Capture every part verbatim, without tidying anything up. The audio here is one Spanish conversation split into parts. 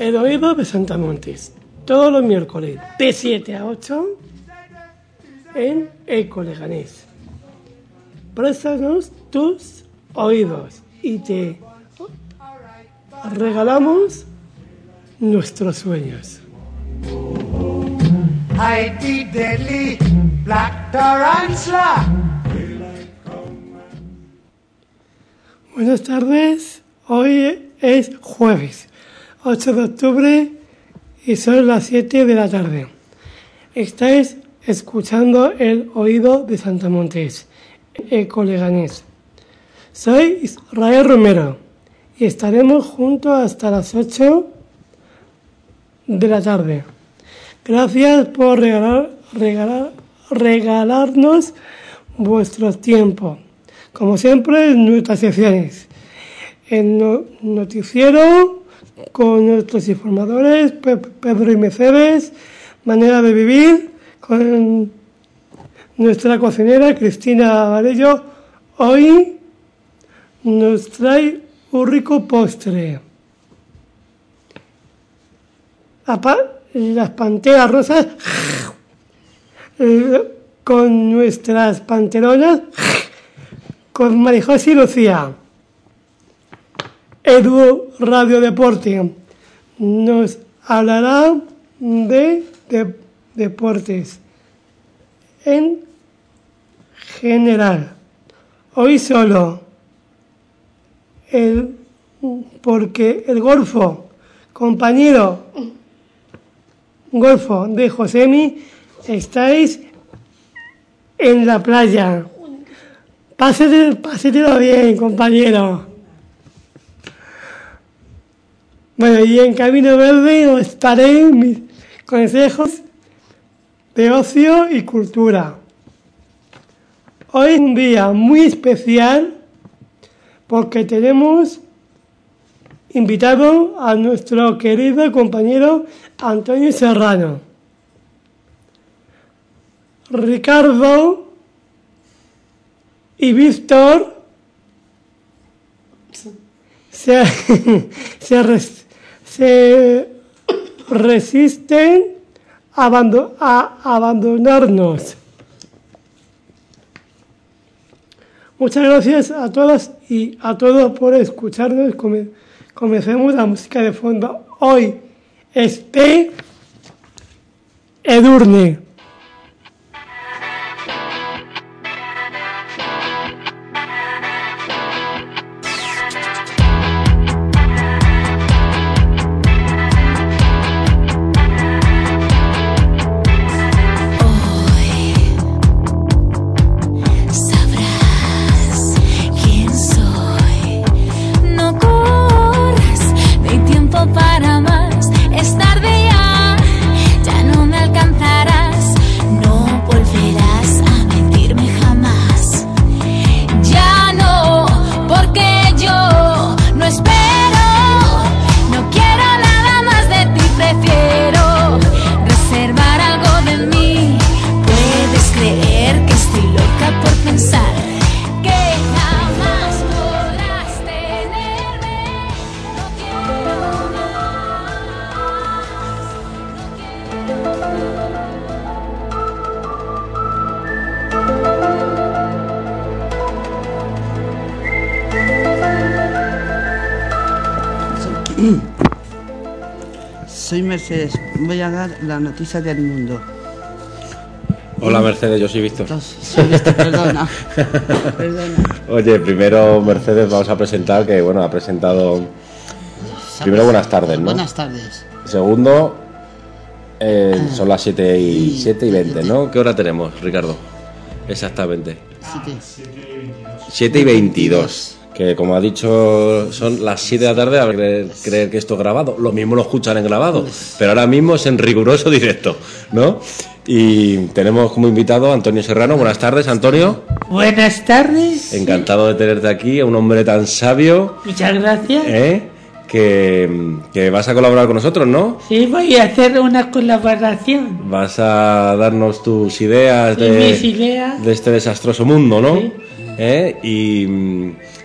El Oído de Santamontes, todos los miércoles de siete a ocho en Eco Leganés. Préstanos tus oídos y te regalamos nuestros sueños. Buenas tardes, hoy es jueves ocho de octubre y son las siete de la tarde. Estáis escuchando El Oído de Santamontes, Eco Leganés. Soy Israel Romero y estaremos juntos hasta las ocho de la tarde. Gracias por regalar, regalar, regalarnos vuestro tiempo. Como siempre, en nuestras secciones. El no, noticiero con nuestros informadores, Pedro y Mercedes, Manera de Vivir, con nuestra cocinera, Cristina Varello. Hoy nos trae un rico postre. Las panteras rosas con nuestras panteronas, con Marijos y Lucía. Edu Radio Deporte nos hablará de, de deportes en general. Hoy solo el porque el golfo, compañero golfo de Josemi, estáis en la playa. Pásate, pásetelo bien, compañero. Bueno, y en Camino Verde os estaré en mis consejos de ocio y cultura. Hoy es un día muy especial porque tenemos invitado a nuestro querido compañero Antonio Serrano. Ricardo y Víctor se, se, res, se resisten a, abando, a abandonarnos. Muchas gracias a todas y a todos por escucharnos. Come, comencemos la música de fondo. Hoy es de Edurne. Para más, es tarde ya, ya no me alcanzarás. Soy Mercedes, voy a dar la noticia del mundo. Hola Mercedes, yo soy Víctor. Soy Víctor, perdona. perdona. Oye, primero Mercedes vamos a presentar, que bueno, ha presentado... Primero buenas tardes, ¿no? Buenas tardes. Segundo, eh, ah. son las siete y, siete y veinte, ¿no? ¿Qué hora tenemos, Ricardo? Exactamente. siete y veintidós. Que como ha dicho, son las siete de la tarde. A creer, creer que esto es grabado. Lo mismo lo escuchan en grabado, pero ahora mismo es en riguroso directo, ¿no? Y tenemos como invitado a Antonio Serrano. Buenas tardes, Antonio. Buenas tardes. Encantado de tenerte aquí, un hombre tan sabio. Muchas gracias. ¿Eh? Que, que vas a colaborar con nosotros, ¿no? Sí, voy a hacer una colaboración. Vas a darnos tus ideas, sí, de, mis ideas de este desastroso mundo, ¿no? Sí. ¿Eh? Y,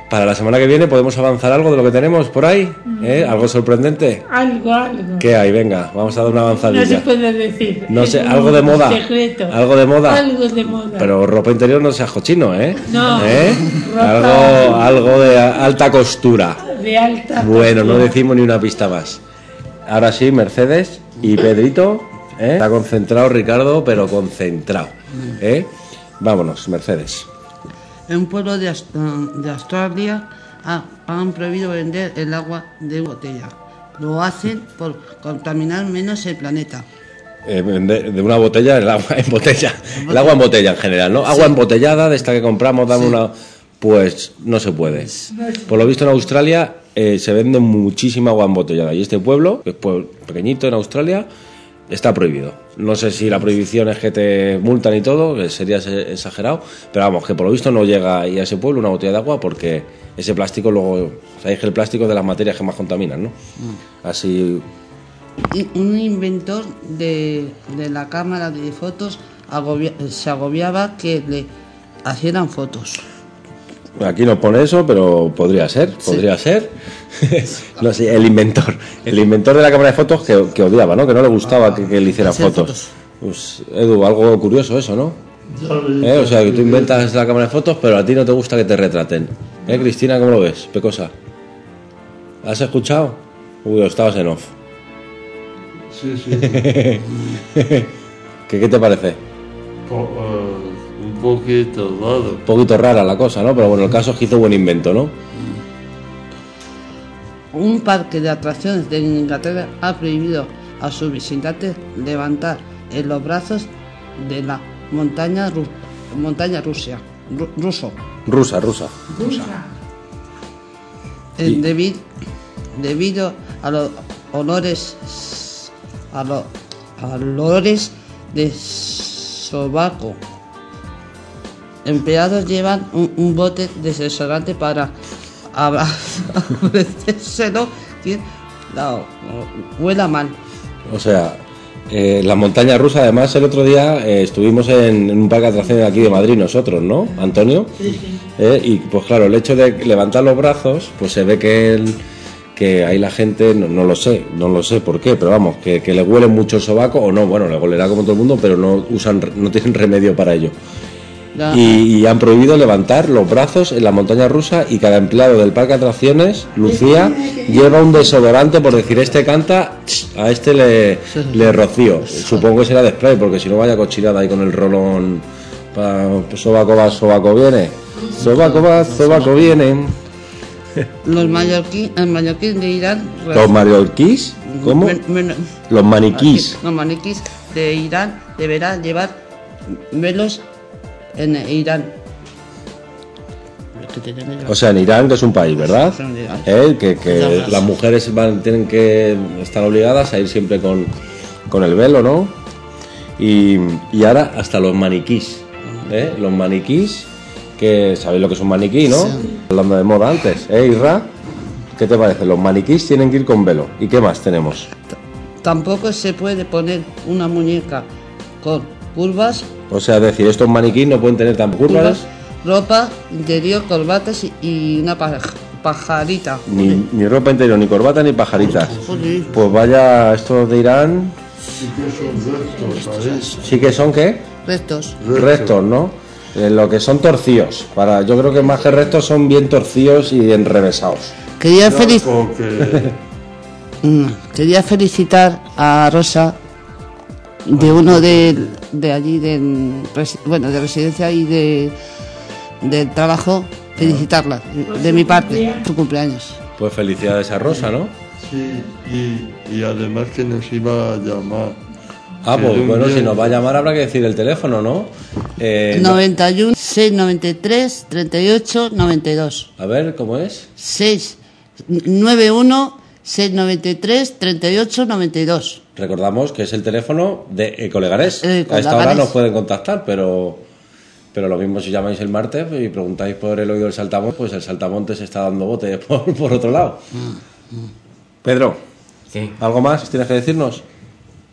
Para la semana que viene podemos avanzar algo de lo que tenemos por ahí, ¿eh? Algo sorprendente. Algo, algo. ¿Qué hay? Venga, vamos a dar una avanzadilla. No se puede decir. No sé, Es algo un de moda. secreto. Algo de moda. Algo de moda. Pero ropa interior no seas cochino, ¿eh? No. ¿Eh? Ropa- Algo, algo de alta costura. De alta. Bueno, no costura. decimos ni una pista más. Ahora sí, Mercedes y Pedrito, ¿eh? Está concentrado Ricardo, pero concentrado, ¿eh? Vámonos, Mercedes. En un pueblo de, Ast- de Australia ha- han prohibido vender el agua de botella. Lo hacen por contaminar menos el planeta. Eh, de, de una botella, el agua en botella. El agua en botella en general, ¿no? Agua Sí. embotellada, de esta que compramos, dame Sí. una... Pues no se puede. Por lo visto en Australia eh, se vende muchísima agua embotellada. Y este pueblo, que es pueblo pequeñito en Australia, está prohibido. No sé si la prohibición es que te multan y todo, que sería ese- exagerado, pero vamos, que por lo visto no llega ahí a ese pueblo una botella de agua porque ese plástico luego... Sabéis que el plástico es de las materias que más contaminan, ¿no? Así... Y un inventor de, de la cámara de fotos agobia- se agobiaba que le hicieran fotos. Aquí no pone eso, pero podría ser, podría ser. No sé, el inventor. El inventor de la cámara de fotos que, que odiaba, ¿no? Que no le gustaba que, que le hicieran Hacer fotos. Pues, Edu, algo curioso eso, ¿no? ¿Eh? O sea, que tú inventas la cámara de fotos, pero a ti no te gusta que te retraten. ¿Eh, Cristina, cómo lo ves? Pecosa. ¿Has escuchado? Uy, estabas en off. Sí, sí. ¿Qué, qué te parece? Po- eh, un poquito raro. Un poquito rara la cosa, ¿no? Pero bueno, el caso es que hizo buen invento, ¿no? Un parque de atracciones de Inglaterra ha prohibido a sus visitantes levantar en los brazos de la montaña, ru- montaña Rusia, ru- ruso, Rusa, rusa. eh, Y- debi- debido a los olores a los olores de sobaco. Empleados llevan un, un bote de desodorante para abrazárselo quien la huela mal. O sea, eh, la montaña rusa, además, el otro día eh, estuvimos en, en un parque de atracciones aquí de Madrid nosotros, ¿no, Antonio? Eh, y pues claro, el hecho de levantar los brazos, pues se ve que el, que ahí la gente, no, no lo sé, no lo sé por qué, pero vamos, que, que le huele mucho el sobaco, o no, bueno, le huelerá como todo el mundo, pero no usan, no tienen remedio para ello. La- Y, y han prohibido levantar los brazos en la montaña rusa y cada empleado del parque de atracciones, Lucía, lleva un desodorante por decir, este canta, a este le, le rocío. Supongo que será de spray, porque si no vaya cochinada ahí con el rolón, pa, sobaco va, sobaco viene, sobaco va, sobaco viene. Los mallorquín, el mallorquín de Irán. Los mallorquís, ¿cómo? Men- men- Los maniquís. Los maniquís de Irán deberán llevar velos en Irán. O sea, en Irán, que es un país, ¿verdad? Sí, en Irán. ¿Eh? Que, que las mujeres van, tienen que estar obligadas a ir siempre con, con el velo, ¿no? Y, y ahora hasta los maniquís, ¿eh? Los maniquís, que sabéis lo que es un maniquí, ¿no? Hablando de moda antes, ¿eh, Isra? ¿Qué te parece? Los maniquís tienen que ir con velo. ¿Y qué más tenemos? Tampoco se puede poner una muñeca con curvas, O sea, es decir, estos maniquís no pueden tener tan curvas, curvas, ropa interior, corbatas y, y una paj- pajarita. ni, ni ropa interior, ni corbata, ni pajaritas. Joder. Pues vaya, estos de Irán, Sí que son restos, ¿sabes? sí que son, ¿qué? Restos. Restos, ¿no? Eh, lo que son torcidos. Para, yo creo que más que restos son bien torcidos y enrevesados. Quería, felic- Porque Mm, quería felicitar a Rosa de uno de, de allí, de, resi- bueno, de residencia y de del trabajo, felicitarla de mi parte, su cumpleaños. Pues felicidades a Rosa, ¿no? sí, y, y además que nos iba a llamar. Ah, Que pues de un bueno, día- si nos va a llamar habrá que decir el teléfono, ¿no? Eh, no- noventa y uno, seiscientos noventa y tres, treinta y ocho, noventa y dos. A ver, ¿cómo es? seis noventa y uno, seiscientos noventa y tres, treinta y ocho, noventa y dos. Recordamos que es el teléfono de Ecolegares. Eh, A esta hora Ecolegares. nos pueden contactar, pero pero lo mismo si llamáis el martes y preguntáis por el oído del Saltamontes, pues el Saltamontes se está dando bote por, por otro lado. Pedro, Sí. ¿algo más tienes que decirnos?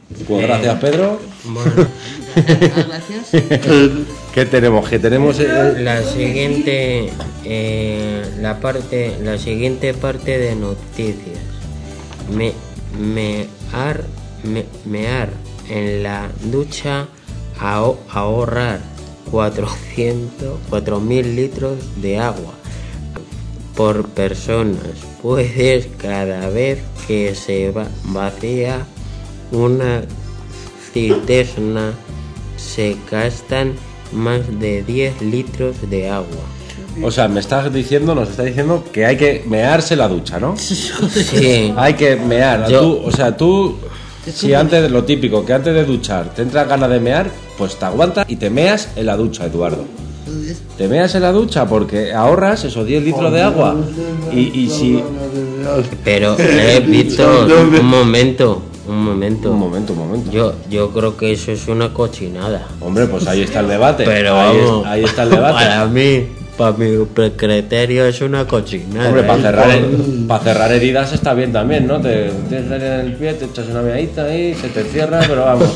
Pues gracias, Pedro. Bueno, Gracias. ¿Qué tenemos? ¿Qué tenemos? eh, la siguiente, eh, la parte, la siguiente parte de noticias. Me, mear, me, mear en la ducha, aho- ahorrar cuatrocientos, cuatro mil litros de agua por personas. Pues cada vez que se va- vacía una cisterna se gastan más de diez litros de agua. O sea, me estás diciendo, nos está diciendo que hay que mearse la ducha, ¿no? Sí. Hay que mear. Yo- Tú, o sea, tú, si antes de lo típico, que antes de duchar te entras ganas de mear, pues te aguantas y te meas en la ducha, Eduardo. Te meas en la ducha porque ahorras esos diez litros de agua. Y, y si... Pero, eh, Víctor, un momento, un momento. Un momento, un momento. Yo, yo creo que eso es una cochinada. Hombre, pues ahí está el debate. Pero ahí, vamos, es- ahí está el debate. Para mí, para mi criterio es una cochinada. Hombre, para ¿eh? cerrar, para cerrar heridas está bien también, ¿no? Te tienes herida en el pie, te echas una meadita ahí, se te cierra, pero vamos.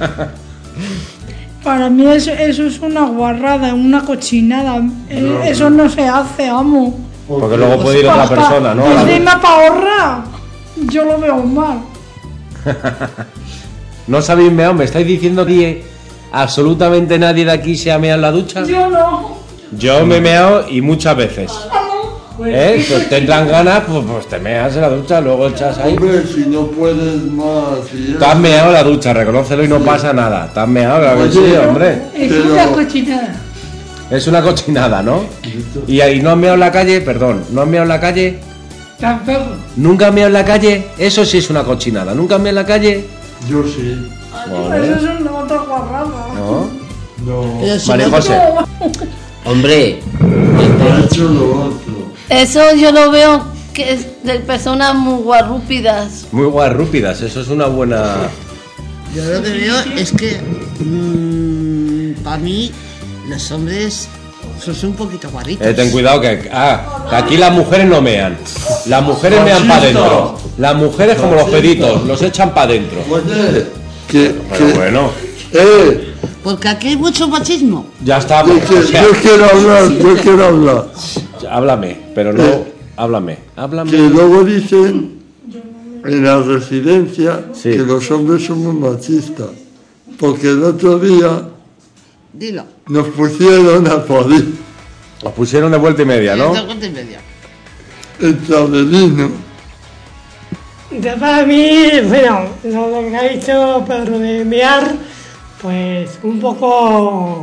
Para mí eso, eso es una guarrada, una cochinada. Eh, Eso no se hace, amo. Porque luego puede ir otra persona, ¿no? Encima para ahorrar. Yo lo veo mal. ¿No sabéis meado? ¿Me estáis diciendo que absolutamente nadie de aquí se ha meado en la ducha? Yo no. Yo me he meado y muchas veces. ¿Eh? Pues te entran ganas, pues, pues te meas en la ducha, luego echas ahí. Hombre, si no puedes más. y Te has meado en la ducha, reconócelo y no pasa nada. Te has meado, claro que sí, Oye, hombre. Es Pero- una cochinada. Es una cochinada, ¿no? Y ahí no has meado en la calle, perdón, ¿no has meado en la calle? Tampoco. ¿Nunca has meado en la calle? Eso sí es una cochinada. ¿Nunca has meado en la calle? Yo sí. Eso es una otra guarrada. ¿No? No. Pero si María no- José. Hombre, He hecho lo otro. Eso yo lo veo que es de personas muy guarrúpidas. Muy guarrúpidas, eso es una buena... Yo lo que veo es que mm, para mí los hombres son un poquito guarritos. Eh, ten cuidado que, ah, que aquí las mujeres no mean. Las mujeres mean para adentro. Las mujeres como los peditos, los echan para adentro. Oye, que. Pero que bueno, eh, Porque aquí hay mucho machismo. ya está. yo, pues, que- o sea, yo quiero hablar, yo quiero hablar. háblame, pero no, háblame, háblame. Que luego dicen en la residencia Sí. que los hombres somos machistas. Porque el otro día Dilo. nos pusieron a parir Os pusieron de vuelta y media, ¿no? Dos cuartos y media. el tabelino. Ya para mí, bueno, lo que ha dicho Pedro de mear, pues un poco...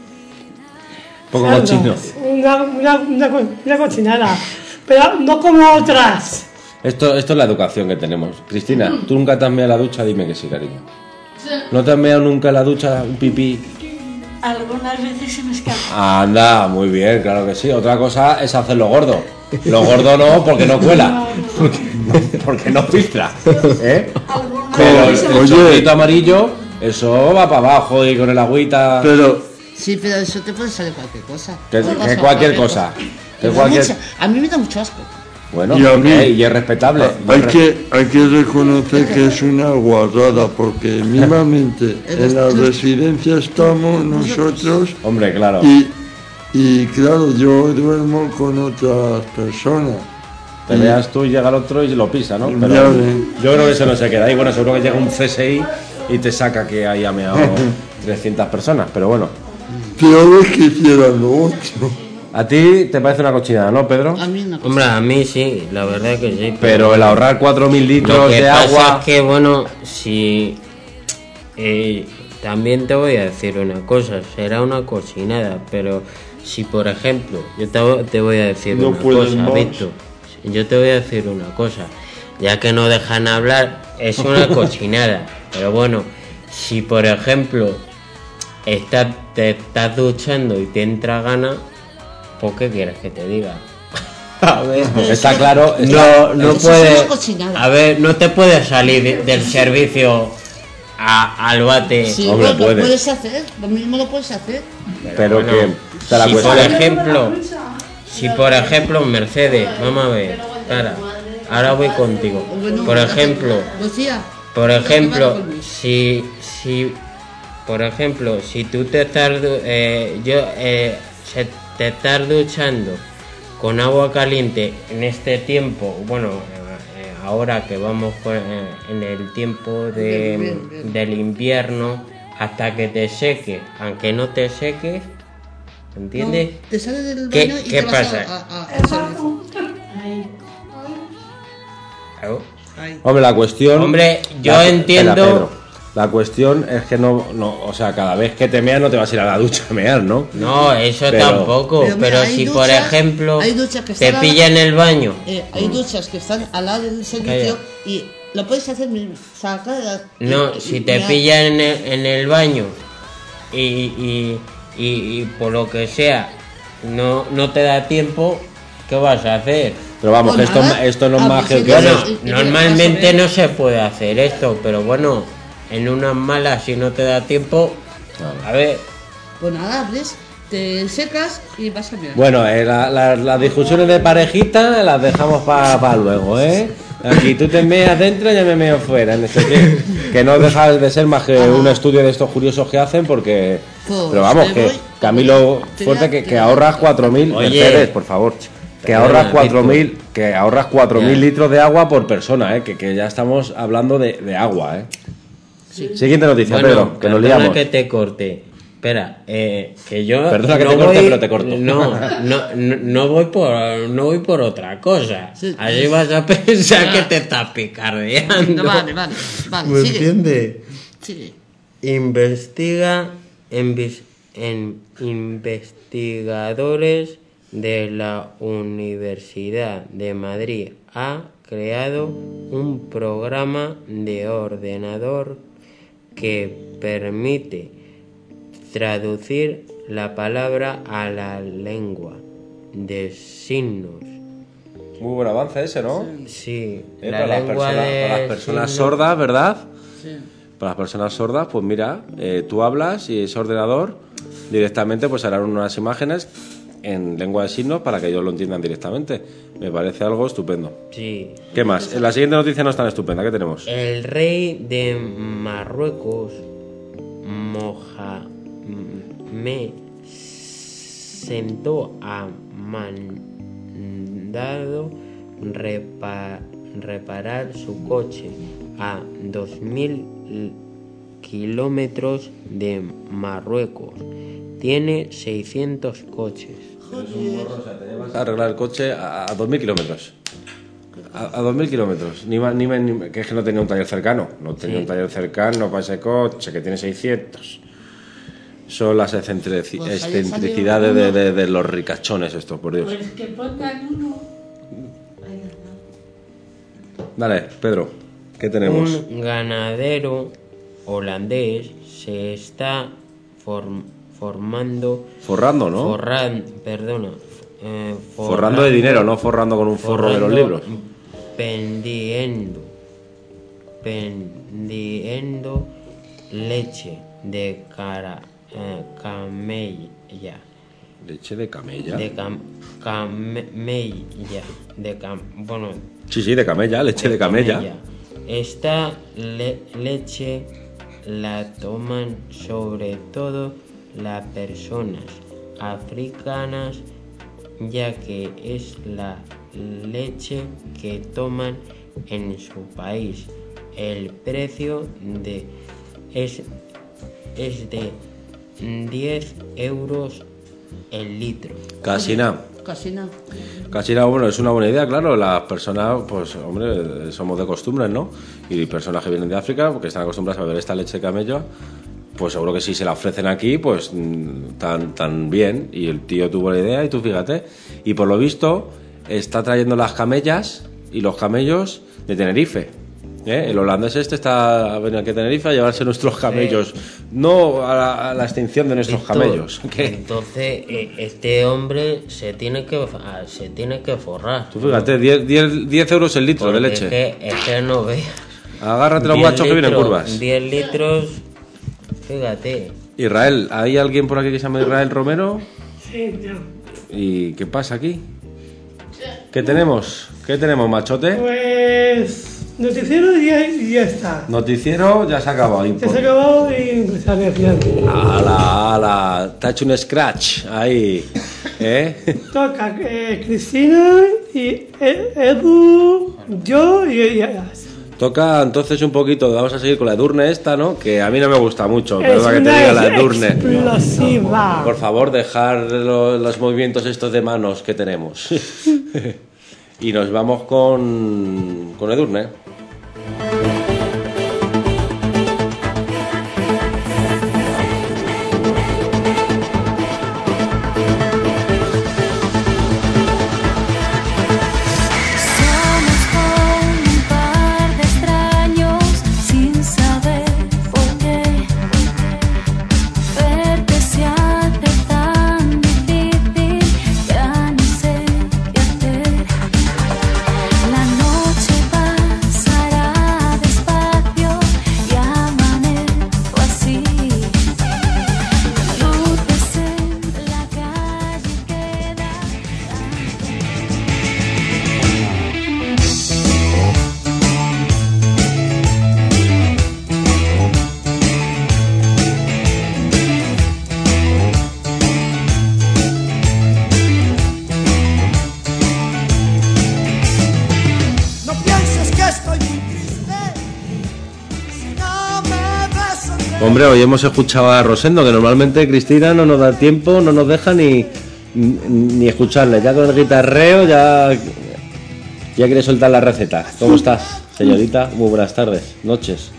Un poco cerdo, cochino. Una, una, una, co- una cochinada, pero no como otras. Esto, esto es la educación que tenemos. Cristina, ¿tú nunca te has meado en la ducha? Dime que sí, cariño. ¿No te has meado nunca en la ducha un pipí? Algunas veces se me escapa. Anda, muy bien, claro que sí. Otra cosa es hacerlo gordo. Lo gordo no, porque no cuela. Porque, porque no filtra. ¿Eh? Pero el, el Oye. chorrito amarillo, eso va para abajo y con el agüita. Pero Sí, pero eso te puede salir cualquier cosa. Que, Puede que pasar cualquier cosa. Que Me da cualquier... mucha- A mí me da mucho asco. Bueno, Y a mí- eh, y es respetable. y hay es re- que, hay que reconocer que es una guarrada, porque mismamente en la residencia estamos nosotros Hombre, claro. y, y claro, yo duermo con otras personas. Te veas tú y llega el otro y lo pisa, ¿no? Ya Pero ves. yo creo que eso no se queda ahí. Bueno, seguro que llega un C S I y te saca que ahí ha meado trescientas personas. Pero bueno, Peor es que hicieran lo otro. a ti te parece una cochinada, ¿no, Pedro? A mí una cosa. hombre, a mí sí, la verdad que sí. Pero el ahorrar cuatro mil Lo litros que de pasa agua... es que, bueno, si... eh, también te voy a decir una cosa, será una cochinada, pero si, por ejemplo, yo te, te voy a decir No una pueden cosa, más. Víctor, yo te voy a decir una cosa, ya que no dejan hablar, es una cochinada, pero bueno, si, por ejemplo, estás, te estás duchando y te entra gana, ¿por qué quieres que te diga? A ver, Está claro. está- no, no Eso es puedes. una cochinada. A ver, no te puedes salir de- del servicio a- al bate. Sí, Hombre, pues, lo puede. puedes hacer, lo mismo lo puedes hacer. Pero Bueno, que está la si por cuestión. ejemplo, si por ejemplo Mercedes, vamos a ver, espera, ahora voy contigo. Por ejemplo, Lucía, por ejemplo, si, si, por ejemplo, si tú te estás, eh, yo, eh, se te estás duchando con agua caliente en este tiempo, bueno, eh, ahora que vamos con, eh, en el tiempo de, del invierno, hasta que te seque, aunque no te seques, ¿entiendes? No, te sales del ¿Qué, baño y ¿qué te vas pasa? a, a, a echar Ahí. Claro. ahí. Hombre, la cuestión... Hombre, yo la, entiendo... espera, Pedro. La cuestión es que no, no, o sea, cada vez que te meas no te vas a ir a la ducha a mear, ¿no? No, eso Pero- tampoco, Pero pero, mira, hay si por duchas- ejemplo hay duchas que te están pilla al- en el baño, Eh, hay duchas que están al lado del servicio y lo puedes hacer mismo, sacar no, y- si y- te y- pilla en el, en el baño y, y, y, y por lo que sea no, no te da tiempo, ¿qué vas a hacer? Pero vamos, Pues que esto, nada, esto no es a magia ver si que no Bueno, y- y- y- normalmente vas a ver. no se puede hacer esto, pero bueno, en unas malas si no te da tiempo, a ver, Pues nada, abres, te secas y vas a mirar. Bueno, eh, la- la- las discusiones de parejita las dejamos para luego, ¿eh? Aquí tú te meas dentro y yo me meo fuera. En este que, que no deja de ser más que un estudio de estos curiosos que hacen, porque. Pues, Pero vamos, me que voy. Camilo, Te fuerte voy a- que, te que voy a- ahorras cuatro mil. Oye. Mercedes, por favor. Que Perdona, ahorras cuatro mil, Víctor. que ahorras cuatro mil Ya. litros de agua por persona, ¿eh? Que, que ya estamos hablando de, de agua, ¿eh? Siguiente noticia, bueno, Pedro, que nos perdona liamos. que te corte. Espera, eh, que yo Perdona que no te corte, voy- pero te corto. No, no, no, no voy por no voy por otra cosa. Sí. Así vas a pensar que te estás picardeando. No, vale, vale, vale, ¿Me sigue. entiendes? Sigue. Investiga en, vis- en investigadores de la Universidad de Madrid ha creado un programa de ordenador que permite traducir la palabra a la lengua de signos. Muy buen avance ese, ¿no? Sí, Eh, la para, las lengua personas, de para las personas signos- sordas, ¿verdad? Sí. Para las personas sordas, pues mira, eh, tú hablas y ese ordenador directamente pues harán unas imágenes en lengua de signos para que ellos lo entiendan directamente. Me parece algo estupendo. Sí. ¿Qué más? La siguiente noticia no es tan estupenda. ¿Qué tenemos? El rey de Marruecos, Mohamed, sentó a mandado repa- reparar su coche a dos mil kilómetros de Marruecos. Tiene seiscientos coches. A arreglar el coche a, a dos mil kilómetros. A, a dos mil kilómetros. Ni más, ni más, ni más- que es que no tenía un taller cercano. No tenía Sí. un taller cercano para ese coche que tiene seiscientos. Son las excentrici- Pues ahí salió excentricidades de, uno. de- de los ricachones estos, por Dios. Pues que pongan uno. Dale, Pedro, ¿qué tenemos? Un ganadero holandés se está form- formando Forrando, ¿no? forran- perdona eh, Forrando de dinero, no forrando con un forro de los forrando, libros. Vendiendo, vendiendo leche de cara, eh, camella, Leche de camella. de cam- camella, de cam, bueno, Sí, sí, de camella, leche de camella. Esta le- leche la toman sobre todo las personas africanas, ya que es la leche que toman en su país. El precio de es, es de diez euros el litro. Casi nada. Casi nada. Casi nada, bueno, es una buena idea, claro. Las personas, pues, hombre, somos de costumbres, ¿no? Y personas que vienen de África, porque están acostumbradas a beber esta leche de camello, pues seguro que si se la ofrecen aquí, pues mm, tan, tan bien. Y el tío tuvo la idea y tú fíjate. Y por lo visto, está trayendo las camellas y los camellos de Tenerife. ¿Eh? El holandés este está a venir aquí a Tenerife a llevarse nuestros camellos, no a la, a la extinción de nuestros Víctor, camellos. ¿Qué? Entonces, eh, este hombre se tiene que ah, se tiene que forrar. Tú fíjate, diez euros el litro de Porque leche. Es que, es que no veas. Agárrate los diez machos que vienen litros- curvas. diez litros, fíjate. Israel, ¿hay alguien por aquí que se llama Israel Romero? Sí, no. ¿Y qué pasa aquí? ¿Qué tenemos? ¿Qué tenemos, machote? Pues Noticiero y ya, y ya está. Noticiero ya se ha acabado. Ya se ha acabado y empezar a decir. ¡Hala, hala! Te ha hecho un scratch ahí. ¿Eh? Toca eh, Cristina y Edu, yo y ella. Toca entonces un poquito, vamos a seguir con la Edurne esta, ¿no? Que a mí no me gusta mucho, Es perdona que te una diga la Edurne. explosiva. Por favor, dejar lo- los movimientos estos de manos que tenemos. Y nos vamos con, con Edurne. Somos como un par de extraños sin saber por qué. Verte se hace tan difícil, ya no sé qué hacer. La noche pasará despacio y amanezco así. Luces en la calle quedan. No pienses que estoy muy triste si no me ves sonreír. Hombre, hoy hemos escuchado a Rosendo, que normalmente Cristina no nos da tiempo, no nos deja ni, ni escucharle. Ya con el guitarreo ya, ya quiere soltar la receta. ¿Cómo estás, señorita? Muy buenas tardes, noches.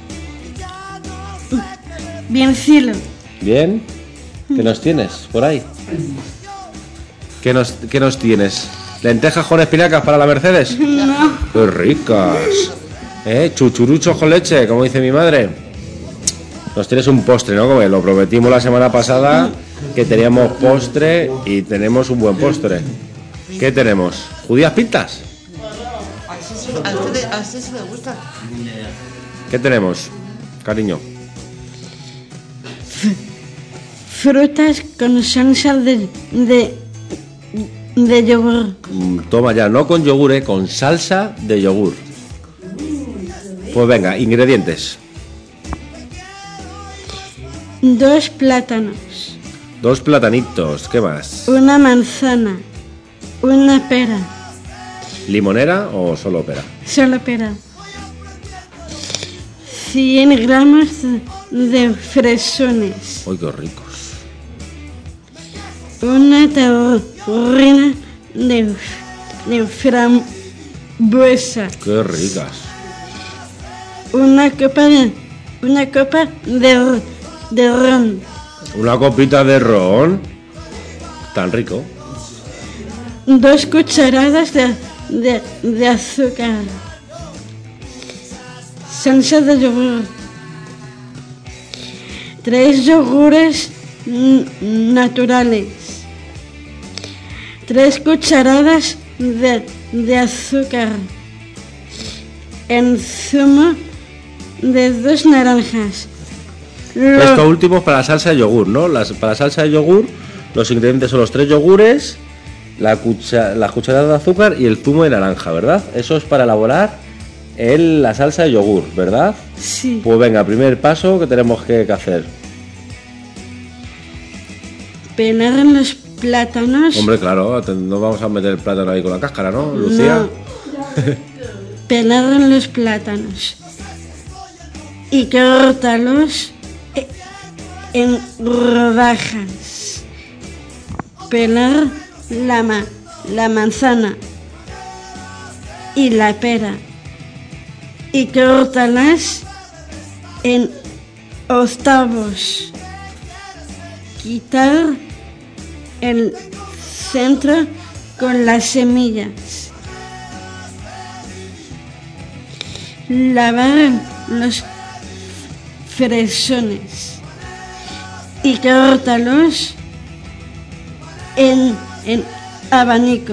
Bien, cielo. ¿Bien? ¿Qué nos tienes por ahí? ¿Qué nos, qué nos tienes? ¿Lentejas con espinacas para la Mercedes? No. ¡Qué ricas! ¿Eh? Chuchuruchos con leche, como dice mi madre. Nos tienes un postre, ¿no? Como lo prometimos la semana pasada, que teníamos postre y tenemos un buen postre. ¿Qué tenemos? ¿Judías pintas? Así sí, a usted- a usted sí me gusta. ¿Qué tenemos, cariño? Frutas con salsa de, de, de yogur. Mm, Toma ya, no con yogur, ¿eh? Con salsa de yogur. Pues venga, ingredientes. Dos plátanos. Dos platanitos, ¿qué más? Una manzana. Una pera. ¿Limonera o solo pera? Solo pera. cien gramos de fresones. ¡Uy, qué ricos! Una tarrina de, de frambuesa. ¡Qué ricas! Una copa de, una copa de, de ron. Una copita de ron. Tan rico. Dos cucharadas de, de, de azúcar. Salsa de yogur. Tres yogures n- naturales. Tres cucharadas de, de azúcar. En zumo de dos naranjas. Lo- Esto último es para la salsa de yogur, ¿no? Las, para la salsa de yogur, los ingredientes son los tres yogures, la, cucha, la cucharada de azúcar y el zumo de naranja, ¿verdad? Eso es para elaborar el, la salsa de yogur, ¿verdad? Sí. Pues venga, primer paso que tenemos que, que hacer. Pelar en los plátanos. Hombre, claro, te- no vamos a meter el plátano ahí con la cáscara, ¿no, Lucía? No. Pelar en los plátanos. Y cortarlos e- en rodajas. Pelar la, ma- la manzana y la pera. Y cortarlas en octavos. Quitar el centro con las semillas. Lavar los fresones y cortarlos en, en abanico.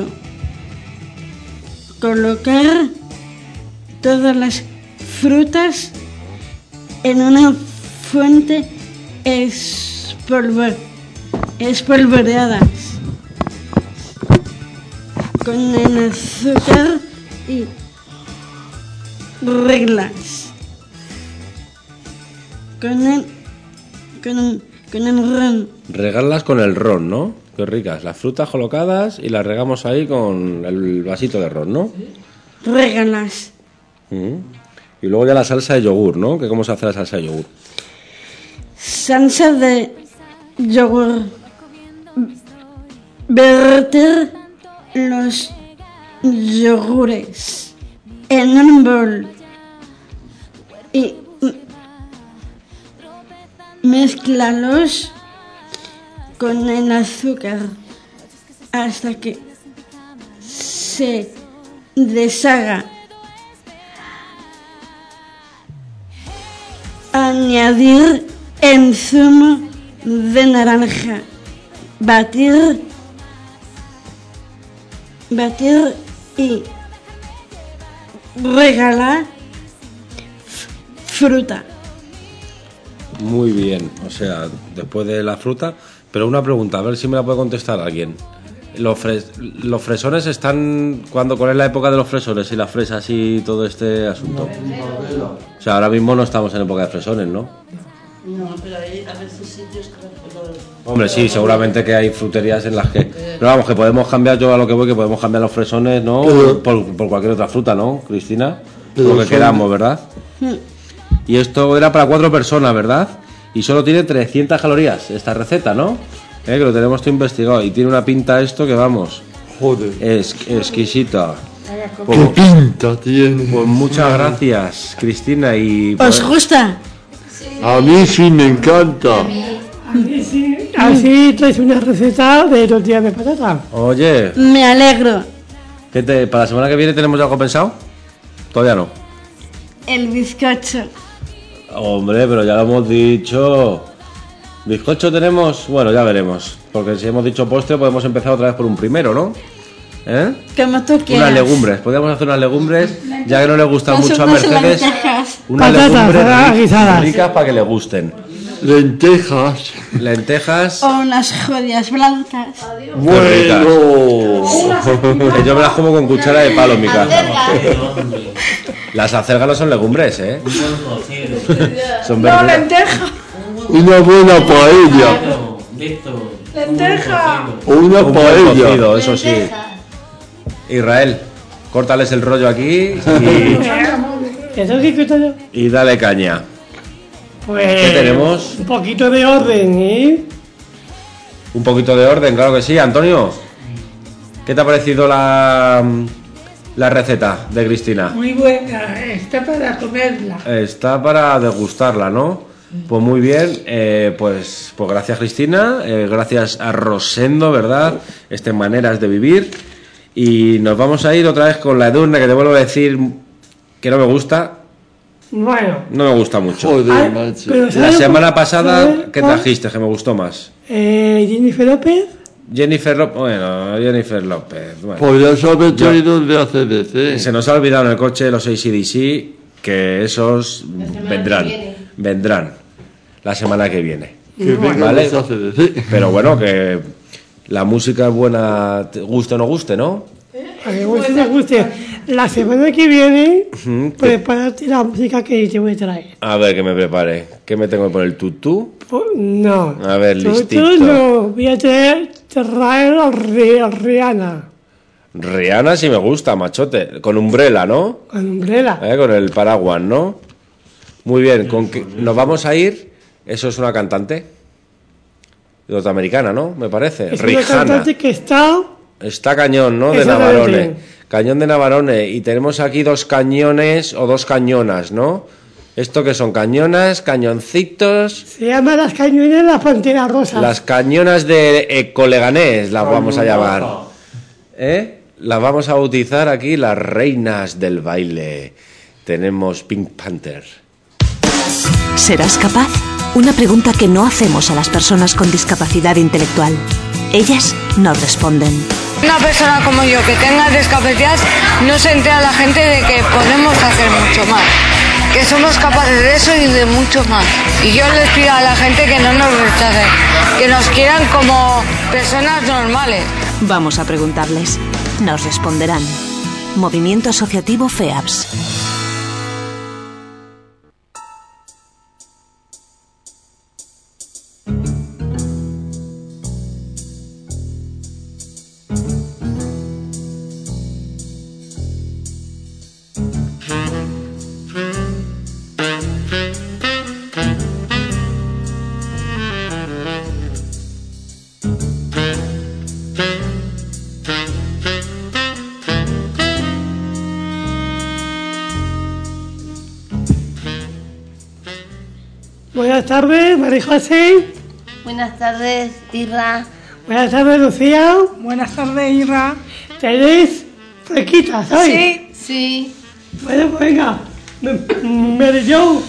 Colocar todas las frutas en una fuente espolvo- espolvoreadas con el azúcar y reglas. Con el, con el, con el ron. Regarlas con el ron, ¿no? Qué ricas. Las frutas colocadas y las regamos ahí con el vasito de ron, ¿no? Regalas. Mm. Y luego ya la salsa de yogur, ¿no? ¿Que ¿Cómo se hace la salsa de yogur? Salsa de yogur. Verter los yogures en un bol y mezclalos con el azúcar hasta que se deshaga. Añadir el zumo de naranja. Batir, batir y regalar fruta. Muy bien, o sea, después de la fruta. Pero una pregunta, a ver si me la puede contestar alguien. Los, fres los fresones están... ¿Cuándo, ¿Cuál es la época de los fresones y las fresas y todo este asunto? O sea, ahora mismo no estamos en época de fresones, ¿no? No, pero hay a veces sitios que... Hombre, sí, seguramente que hay fruterías en las que... Pero vamos, que podemos cambiar, yo a lo que voy, que podemos cambiar los fresones, ¿no? Pero- Por, por cualquier otra fruta, ¿no, Cristina? Pero Lo que son- queramos, ¿verdad? Y esto era para cuatro personas, ¿verdad? Y solo tiene trescientas calorías esta receta, ¿no? Eh, que lo tenemos todo investigado. Y tiene una pinta esto que, vamos... Joder. Es exquisita. ¿Qué Pues, pinta tiene? pues muchas gracias, Cristina. Y ¿Os gusta? A mí sí me encanta. Así, así traes una receta de tortillas de patata. Oye, Me alegro. ¿qué te, ¿para la semana que viene tenemos algo pensado? Todavía no. El bizcocho. Hombre, pero ya lo hemos dicho. ¿Bizcocho tenemos? Bueno, ya veremos. Porque si hemos dicho postre, podemos empezar otra vez por un primero, ¿no? ¿Eh? Como tú quieras. Unas legumbres. Podríamos hacer unas legumbres, ya que no le gustan Con mucho a unas Mercedes. lentejas. Unas Patatas, legumbres ah, ri- guisadas. ricas para que le gusten. Lentejas. Lentejas. O unas jodias blancas. Bueno. Que yo me las como con cuchara de palo en mi casa. Las acelgas no son legumbres, ¿eh? Son No, verduras. lenteja. Una buena paella. Lenteja. O una Un buen paella. cocido, eso sí. Israel, córtales el rollo aquí y, ¿Qué tengo que contar yo? y dale caña. Pues, ¿Qué tenemos? Un poquito de orden, ¿eh? Un poquito de orden, claro que sí. Antonio, ¿qué te ha parecido la, la receta de Cristina? Muy buena, está para comerla. Está para degustarla, ¿no? Pues muy bien, eh, pues, pues gracias Cristina, eh, gracias a Rosendo, ¿verdad? Este Maneras de Vivir. Y nos vamos a ir otra vez con la Edurne, que te vuelvo a decir que no me gusta. Bueno, No me gusta mucho. Joder, Ay, macho. pero La ¿sabes semana por- pasada, ¿sabes ¿qué cuál? trajiste que me gustó más? Eh, Jennifer López. Jennifer López, bueno, Jennifer López. Bueno. Podrías haber Yo- traído el de A C D C. Se nos ha olvidado en el coche los A C D C, que esos vendrán, vendrán la semana que viene. Que vengan Vale. los A C D C. Pero bueno, que la música es buena, te guste o no guste, ¿no? A que guste, te guste. La semana que viene, Ujú, te- prepárate la música que te voy a traer. A ver, que me prepare. ¿Qué me tengo que poner? ¿El tutú? Pues, no. A ver, Tú- listito. tú no, voy a traer, traer a Ri- a Rihanna. Rihanna sí me gusta, machote. Con umbrella, ¿no? Con Umbrella. Eh, Con el paraguas, ¿no? Muy bien, con que nos vamos a ir. Eso es una cantante norteamericana, ¿no? Me parece. Es una Rihanna. cantante que está... Está cañón, ¿no? De Exactamente. Navarone. Cañón de Navarone. Y tenemos aquí dos cañones o dos cañonas, ¿no? ¿Esto qué son? ¿Cañonas? ¿Cañoncitos? Se llama Las Cañones de la Pantera Rosa. Las cañonas de Ecoleganés las vamos a llamar. ¿Eh? Las vamos a bautizar aquí las reinas del baile. Tenemos Pink Panther. ¿Serás capaz? Una pregunta que no hacemos a las personas con discapacidad intelectual. Ellas nos responden. Una persona como yo que tenga discapacidad no se entera la gente de que podemos hacer mucho más, que somos capaces de eso y de mucho más. Y yo les pido a la gente que no nos rechacen, que nos quieran como personas normales. Vamos a preguntarles. Nos responderán. Movimiento Asociativo FEAPS. tardes, María José. Buenas tardes, Irra. Buenas tardes, Lucía. Buenas tardes, Irra. ¿Tenéis fresquitas hoy? Sí. Sí. Bueno, pues venga. Mary Jo.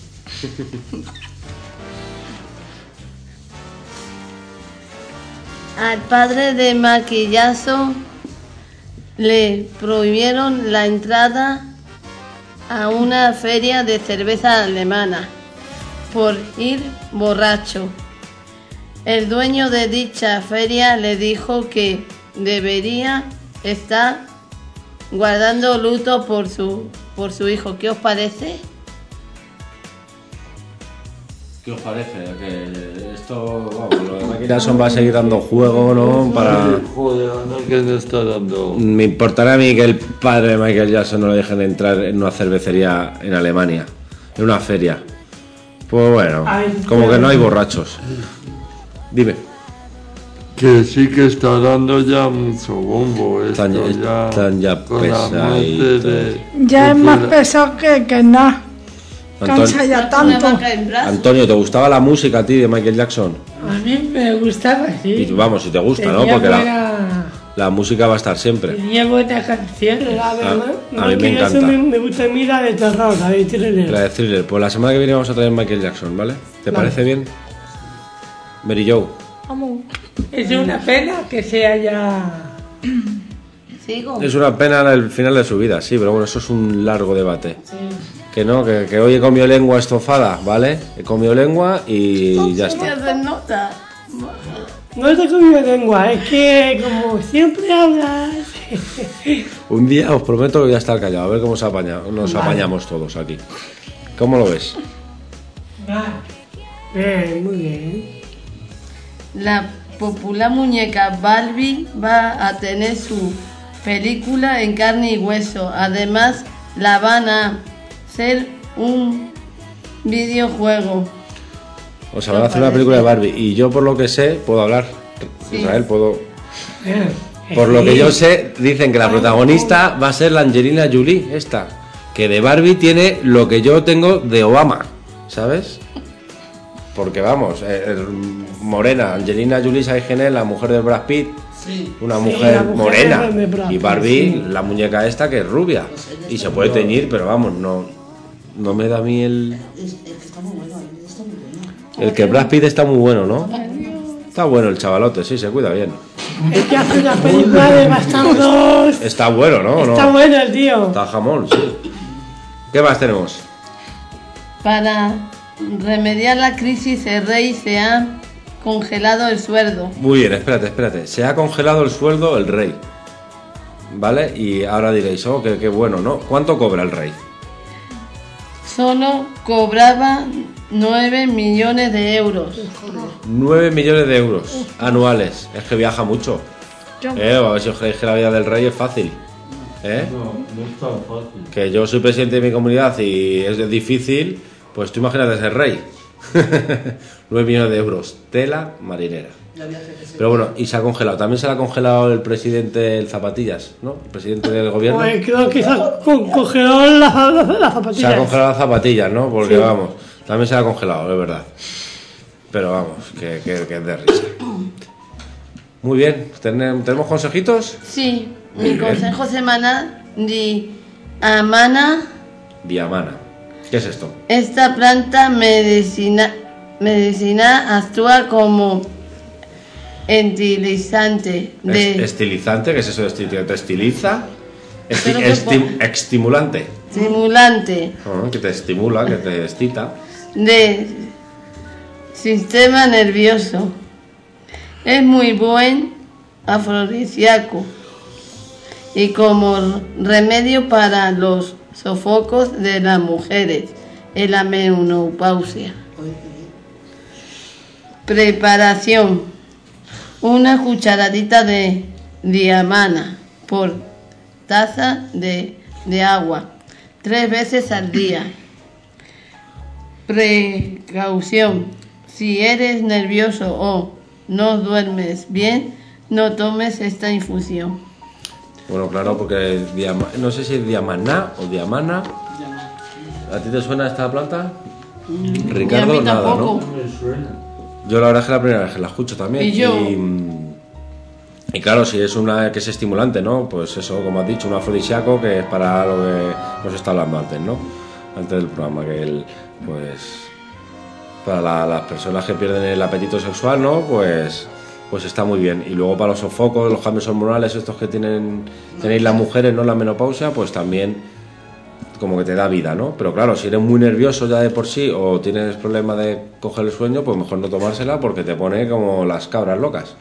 Al padre de Maquillazo le prohibieron la entrada a una feria de cerveza alemana por ir borracho. El dueño de dicha feria le dijo que debería estar guardando luto por su, por su hijo. ¿Qué os parece? ¿Qué os parece? Que esto, vamos, lo de Michael Jackson va a seguir dando juego, ¿no? Para... Joder, ¿quién está dando? Me importará a mí que el padre de Michael Jackson no le dejen entrar en una cervecería en Alemania, en una feria. Pues bueno, como que no hay borrachos. Dime. Que sí que está dando ya mucho bombo. Esto Están ya, están ya con la muerte pesaditos. de... Ya es de más la- pesado que, que nada. Cansa Antonio, ya tanto. Antonio, ¿te gustaba la música a ti de Michael Jackson? A mí me gustaba, sí. Y vamos, si te gusta, ¿no? Tenía Porque la, buena- la música va a estar siempre. Tenía buena canción. La A, verdad, a mí me Michael Jackson encanta. Me, me gusta a mí la de terror, la de thriller. La de Thriller. Pues la semana que viene vamos a traer Michael Jackson, ¿vale? ¿Te Vale. parece bien? Mary Jo. Vamos. Es una pena que se haya... Sigo. Es una pena el final de su vida, sí, pero bueno, eso es un largo debate. Que no, que, que hoy he comido lengua estofada, ¿vale? He comido lengua y ya está. Se nota. No te comido lengua, es que como siempre hablas. Un día os prometo que voy a estar callado, a ver cómo se apaña, nos Vale. apañamos todos aquí. ¿Cómo lo ves? Bien, muy bien. La popular muñeca Barbie va a tener su película en carne y hueso. Además, la van a hacer un videojuego. O sea, van a hacer una película de Barbie y yo por lo que sé puedo hablar. Sí. Israel, puedo... Por lo que yo sé, dicen que la protagonista va a ser la Angelina Jolie, esta. Que de Barbie tiene lo que yo tengo de Obama, ¿sabes? Porque vamos, eh, eh, morena, Angelina Jolie, ¿sabes quién es? La mujer de Brad Pitt. Una Sí, mujer la mujer morena. de Brad Y Pitt, Barbie, sí. la muñeca esta que es rubia. Y se puede teñir, pero vamos, no, no me da a mí el... El que Brad Pitt está muy bueno, ¿no? Está bueno el chavalote, sí, se cuida bien. Es que hace una película de bastardos. Está bueno, ¿no? Está ¿No? bueno el tío. Está jamón, sí. ¿Qué más tenemos? Para remediar la crisis, el rey se ha congelado el sueldo. Muy bien, espérate, espérate. Se ha congelado el sueldo el rey. ¿Vale? Y ahora diréis, oh, qué, qué bueno, ¿no? ¿Cuánto cobra el rey? Solo cobraba nueve millones de euros. nueve millones de euros anuales. Es que viaja mucho. Eh, a ver si os creéis que la vida del rey es fácil. ¿Eh? No, no es tan fácil. Que yo soy presidente de mi comunidad y es difícil, pues tú imagínate ser rey. nueve millones de euros. Tela marinera. Pero bueno, y se ha congelado. También se le ha congelado el presidente el Zapatillas, ¿no? El presidente del gobierno. Pues creo que se ha con- congelado las la, las zapatillas. Se ha congelado las zapatillas, ¿no? Porque Sí. vamos, también se ha congelado, es verdad. Pero vamos, que, que, que es de risa. Muy bien, ¿Tenem- ¿tenemos consejitos? Sí, Muy mi bien. consejo semanal de Amana. Diamana. ¿Qué es esto? Esta planta medicina, medicina actúa como estilizante Es- de estilizante, ¿qué es eso de estilizante? ¿Te estiliza? Esti- Pero que esti- estimulante. estimulante Ah, que te estimula, que te excita. de sistema nervioso. Es muy buen afrodisíaco y como remedio para los sofocos de las mujeres en la menopausia. Preparación: una cucharadita de diamana por taza de, de agua tres veces al día. Precaución: si eres nervioso o no duermes bien, no tomes esta infusión. Bueno, claro, porque diama- no sé si es diamaná o diamana. ¿A ti te suena esta planta? Ricardo, y a mí nada, tampoco. ¿no? Yo la verdad es que la primera vez que la escucho también. Y yo. Y, y claro, si es una que es estimulante, ¿no? Pues eso, como has dicho, un afrodisíaco que es para lo que hemos estado hablando antes, ¿no? Antes del programa, que el, pues para la, las personas que pierden el apetito sexual, ¿no? Pues pues está muy bien. Y luego para los sofocos, los cambios hormonales estos que tienen tenéis las mujeres, ¿no? La menopausia, pues también como que te da vida, ¿no? Pero claro, si eres muy nervioso ya de por sí o tienes problemas de coger el sueño, pues mejor no tomársela porque te pone como las cabras locas.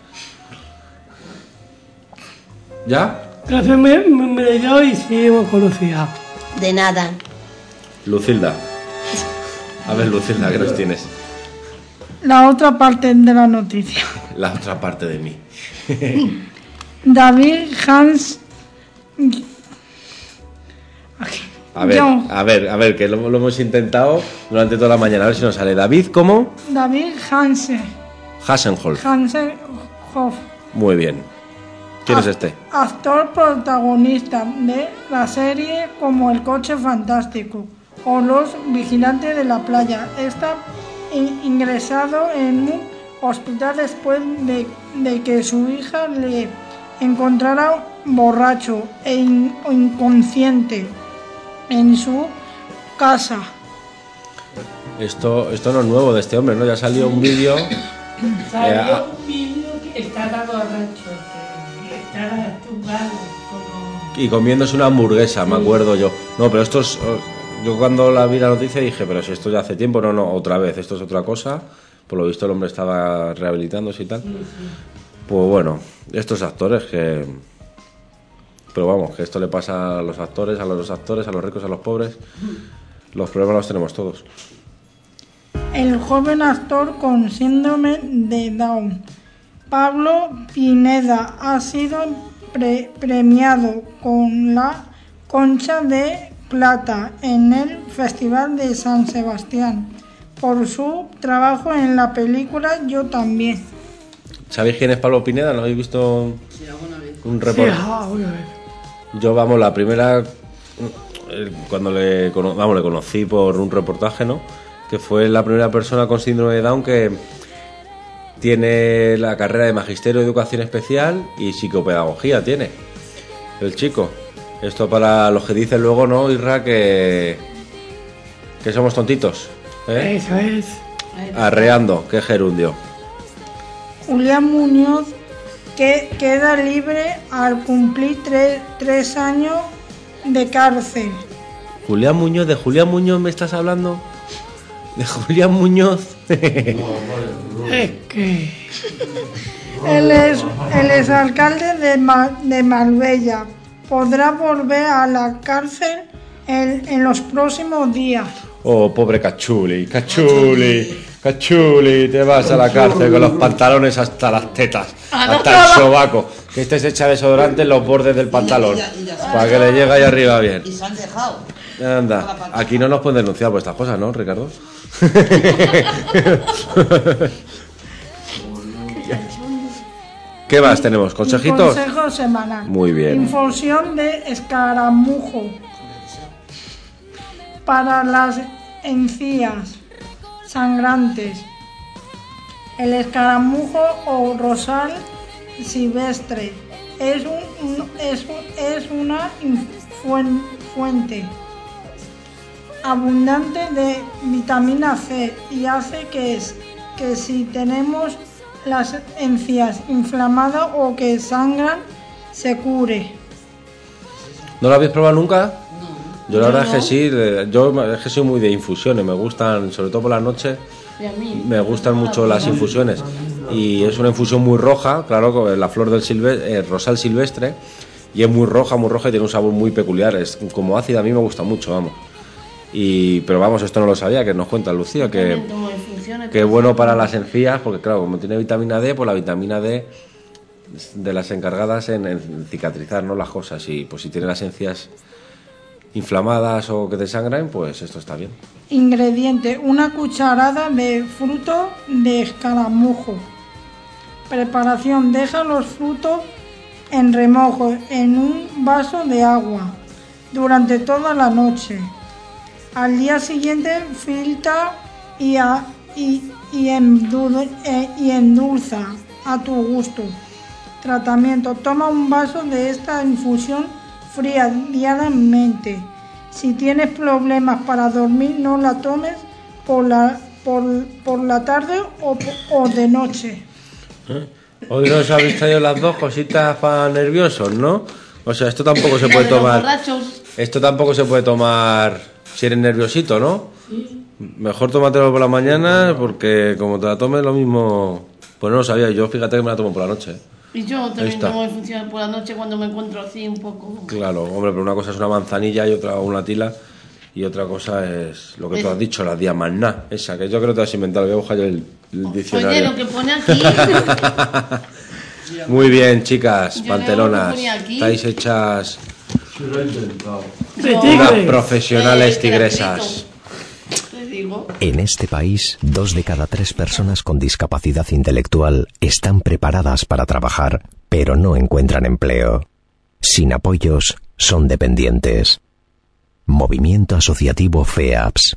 ¿Ya? Gracias, me, me, me le doy y seguimos con Lucía. De nada. Lucilda. A ver, Lucilda, ¿qué nos tienes? La otra parte de la noticia. La otra parte de mí. David Hans... A ver, Yo. a ver, a ver, que lo, lo hemos intentado durante toda la mañana, a ver si nos sale. David, ¿cómo? David Hansen. Hasselhoff. Hansen Hoff. Muy bien. ¿Quién es este? Actor protagonista de la serie como El Coche Fantástico o Los Vigilantes de la Playa. Está in- ingresado en un hospital después de, de que su hija le encontrara borracho e in- inconsciente en su casa. Esto, esto no es nuevo de este hombre, ¿no? Ya salió un vídeo. Salió Eh, un vídeo que estaba borracho, que estaba tumbado como... Y comiéndose una hamburguesa, me acuerdo yo. No, pero esto es... Yo cuando la vi la noticia dije, pero si esto ya hace tiempo, no, no, otra vez, esto es otra cosa. Por lo visto el hombre estaba rehabilitándose y tal. Pues bueno, estos actores que... Pero vamos, que esto le pasa a los actores, a los actores, a los ricos, a los pobres. Los problemas los tenemos todos. El joven actor con síndrome de Down, Pablo Pineda, ha sido pre- premiado con la Concha de Plata en el Festival de San Sebastián por su trabajo en la película Yo también. ¿Sabéis quién es Pablo Pineda? ¿No habéis visto un reportaje? Sí, ah, una vez. Yo, vamos, la primera, eh, cuando le, cono- vamos, le conocí por un reportaje, ¿no? Que fue la primera persona con síndrome de Down que tiene la carrera de Magisterio de Educación Especial y Psicopedagogía, tiene, el chico. Esto para los que dicen luego, ¿no, Isra? Que, que somos tontitos, ¿eh? Eso es. Arreando, qué gerundio. Julián Muñoz que queda libre al cumplir tre- tres años de cárcel. Julián Muñoz, ¿de Julián Muñoz me estás hablando? ¿De Julián Muñoz? Es que... El, ex, el exalcalde de, Ma- de Marbella podrá volver a la cárcel en, en los próximos días. Oh, pobre Cachuli, Cachuli, Cachuli, te vas a la cárcel con los pantalones hasta las tetas, hasta el sobaco, que estés hecha desodorante en los bordes del pantalón, para que le llegue ahí arriba bien. Y se han dejado. Anda, aquí no nos pueden denunciar por estas cosas, ¿no, Ricardo? ¿Qué más tenemos? ¿Consejitos? Consejo semanal. Muy bien. Infusión de escaramujo para las encías sangrantes. El escaramujo o rosal silvestre es, un, un- es, un- es una infuen- fuente abundante de vitamina C y hace que, es, que si tenemos las encías inflamadas o que sangran, se cure. ¿No lo habéis probado nunca? Yo la verdad es que sí, de- yo es que soy muy de infusiones, me gustan, sobre todo por las noches, me gustan mucho las infusiones. Y es una infusión muy roja, claro, con la flor del silve- eh, rosal silvestre, y es muy roja, muy roja y tiene un sabor muy peculiar, es como ácida, a mí me gusta mucho, vamos. Y, pero vamos, esto no lo sabía, que nos cuenta Lucía, que, que es bueno para las encías, porque claro, como tiene vitamina D, pues la vitamina D de las encargadas en, en cicatrizar, ¿no?, las cosas, y pues si tiene las encías inflamadas o que te sangran, pues esto está bien. Ingrediente: una cucharada de fruto de escaramujo. Preparación: deja los frutos en remojo en un vaso de agua durante toda la noche. Al día siguiente filtra y, a, y, y, endul, eh, y endulza a tu gusto. Tratamiento. Toma un vaso de esta infusión fría diariamente. Si tienes problemas para dormir, no la tomes por la, por, por la tarde o, o de noche. ¿Eh? Hoy nos habéis traído las dos cositas para nerviosos, ¿no? O sea, esto tampoco se puede tomar. Esto tampoco se puede tomar si eres nerviosito, ¿no? Sí. Mejor tómatelo por la mañana porque como te la tomes lo mismo. Pues no lo sabía, yo fíjate que me la tomo por la noche. Y yo también tomo funciones por la noche cuando me encuentro así un poco. Claro, hombre, pero una cosa es una manzanilla y otra una tila. Y otra cosa es lo que tú has dicho, la diamanná, esa, que yo creo que te has inventado. Voy a buscar yo el, el diccionario. Oye, lo que pone aquí. Muy bien, chicas, yo pantelonas. Estáis hechas Se lo he inventado. unas profesionales tigresas. En este país, dos de cada tres personas con discapacidad intelectual están preparadas para trabajar, pero no encuentran empleo. Sin apoyos, son dependientes. Movimiento Asociativo FEAPS.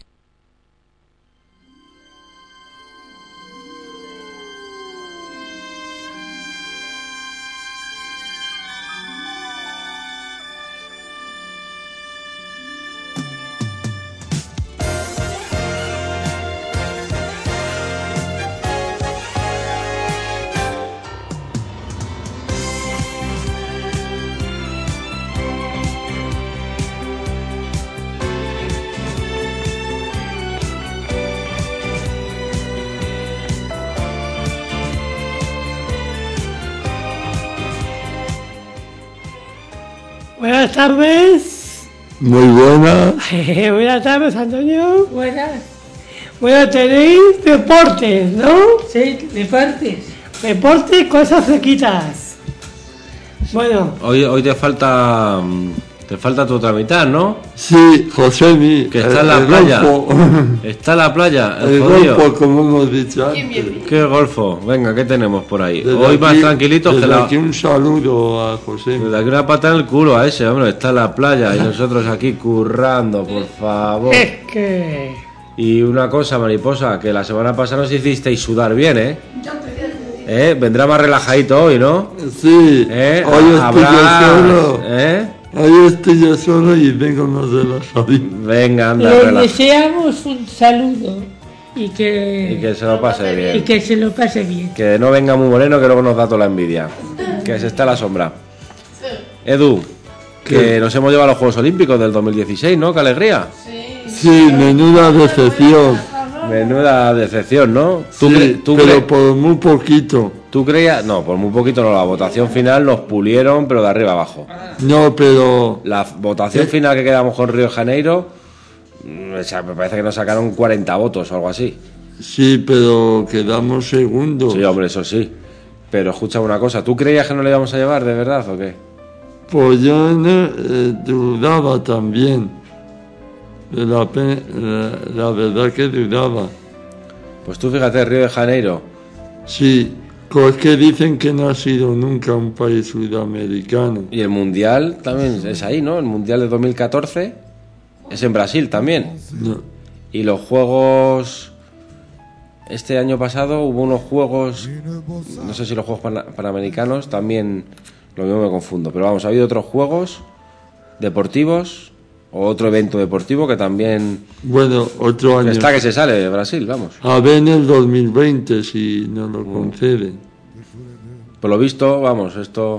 Buenas tardes. Muy buenas. Buenas tardes, Antonio. Buenas. Bueno, tenéis deportes, ¿no? Sí, deportes. Deportes, cosas cerquitas. Bueno. Hoy, hoy te falta te falta tu otra mitad, ¿no? Sí, Josemi. Que está en la el playa. Golfo. Está en la playa. El, el golfo, como hemos dicho antes. ¿Qué golfo? Venga, ¿qué tenemos por ahí? Desde Hoy aquí, más tranquilitos que la... aquí un saludo a José. Desde aquí una pata en el culo a ese, hombre. Está en la playa y nosotros aquí currando, por favor. Es que... Y una cosa, mariposa, que la semana pasada nos hicisteis sudar bien, ¿eh? ¿Eh? Vendrá más relajadito hoy, ¿no? Sí. ¿Eh? Hoy estoy yo solo. ¿Eh? Hoy estoy yo solo y vengo más relajadito. Venga, anda, Le relaja. deseamos un saludo y que, Y que se lo pase bien. y que se lo pase bien. Que no venga muy moreno, que luego nos da toda la envidia. Que se está a la sombra. Edu, que ¿Qué? nos hemos llevado a los Juegos Olímpicos del dos mil dieciséis, ¿no? ¡Qué alegría! Sí, menuda decepción. Menuda decepción, ¿no? ¿Tú, Sí, cre- tú pero cre- por muy poquito. ¿Tú creías? No, por muy poquito no. La votación final nos pulieron, pero de arriba abajo. No, pero... La votación final que quedamos con Río de Janeiro, mm, o sea, me parece que nos sacaron cuarenta votos o algo así. Sí, pero quedamos segundos. Sí, hombre, eso sí. Pero escucha una cosa, ¿tú creías que no le íbamos a llevar de verdad o qué? Pues yo no, eh, dudaba también. La, pe- la, la verdad que dudaba. Pues tú fíjate, Río de Janeiro. Sí, pues que dicen que no ha sido nunca un país sudamericano. Y el Mundial también es ahí, ¿no? El Mundial de dos mil catorce es en Brasil también. No. Y los Juegos... Este año pasado hubo unos Juegos... No sé si los Juegos Pana- Panamericanos también... Lo mismo me confundo. Pero vamos, ha habido otros Juegos deportivos o otro evento deportivo que también... Bueno, otro año. Está que se sale de Brasil, vamos. A ver en el dos mil veinte si nos lo conceden. Por lo visto, vamos, esto...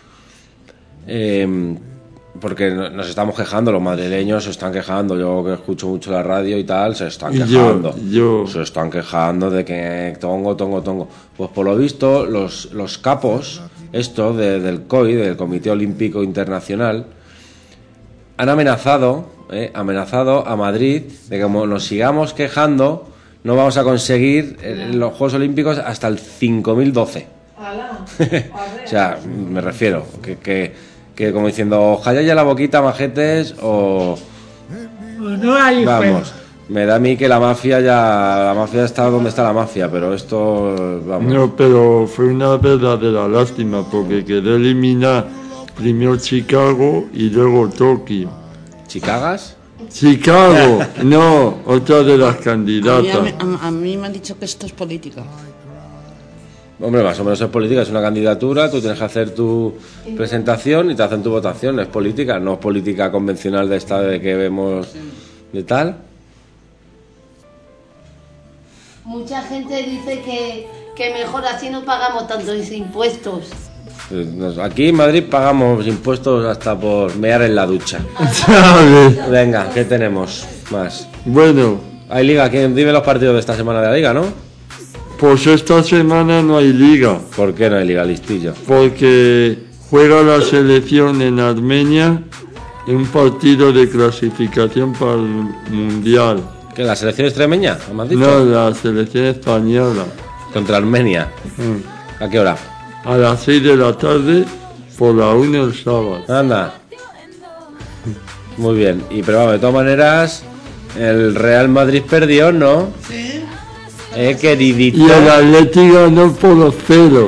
eh, porque no- nos estamos quejando, los madrileños se están quejando. Yo que escucho mucho la radio y tal, se están Y yo- quejando. yo- Se están quejando de que tongo, tongo, tongo. Pues por lo visto, los, los capos, esto de- del C O I, del Comité Olímpico Internacional, han amenazado, eh, amenazado a Madrid de que como nos sigamos quejando, no vamos a conseguir eh, los Juegos Olímpicos hasta el cinco mil doce. O sea, me refiero, que, que, que como diciendo, ojalá ya la boquita, majetes, o... Pues no hay Vamos, juegos. me da a mí que la mafia ya... La mafia está donde está la mafia, pero esto... Vamos. No, pero fue una verdadera lástima porque quedó eliminar primero Chicago y luego Tokio. ¿Chicagas? Chicago, no, otra de las A mí, candidatas. a mí- a- a mí me han dicho que esto es política. Hombre, más o menos es política, es una candidatura, tú tienes que hacer tu presentación y te hacen tu votación, es política, no es política convencional de esta de que vemos de tal. Mucha gente dice que, que mejor así no pagamos tantos impuestos. Eh, nos- Aquí en Madrid pagamos impuestos hasta por mear en la ducha. ¿Sabes? Venga, ¿qué tenemos más? Bueno, Hay liga, ¿quién? Dime los partidos de esta semana de la liga, ¿no? pues esta semana no hay liga, ¿Por qué no hay liga, listillo? porque juega la selección en Armenia en un partido de clasificación para el Mundial. ¿Qué, la selección extremeña? ¿Me has dicho? No, la selección española. Contra Armenia. Mm. ¿A qué hora? A las seis de la tarde por la una el sábado. Anda. Muy bien. Y pero vamos, de todas maneras, el Real Madrid perdió, ¿no? Sí. Eh, queridito. Y el Atlético ganó por los ceros.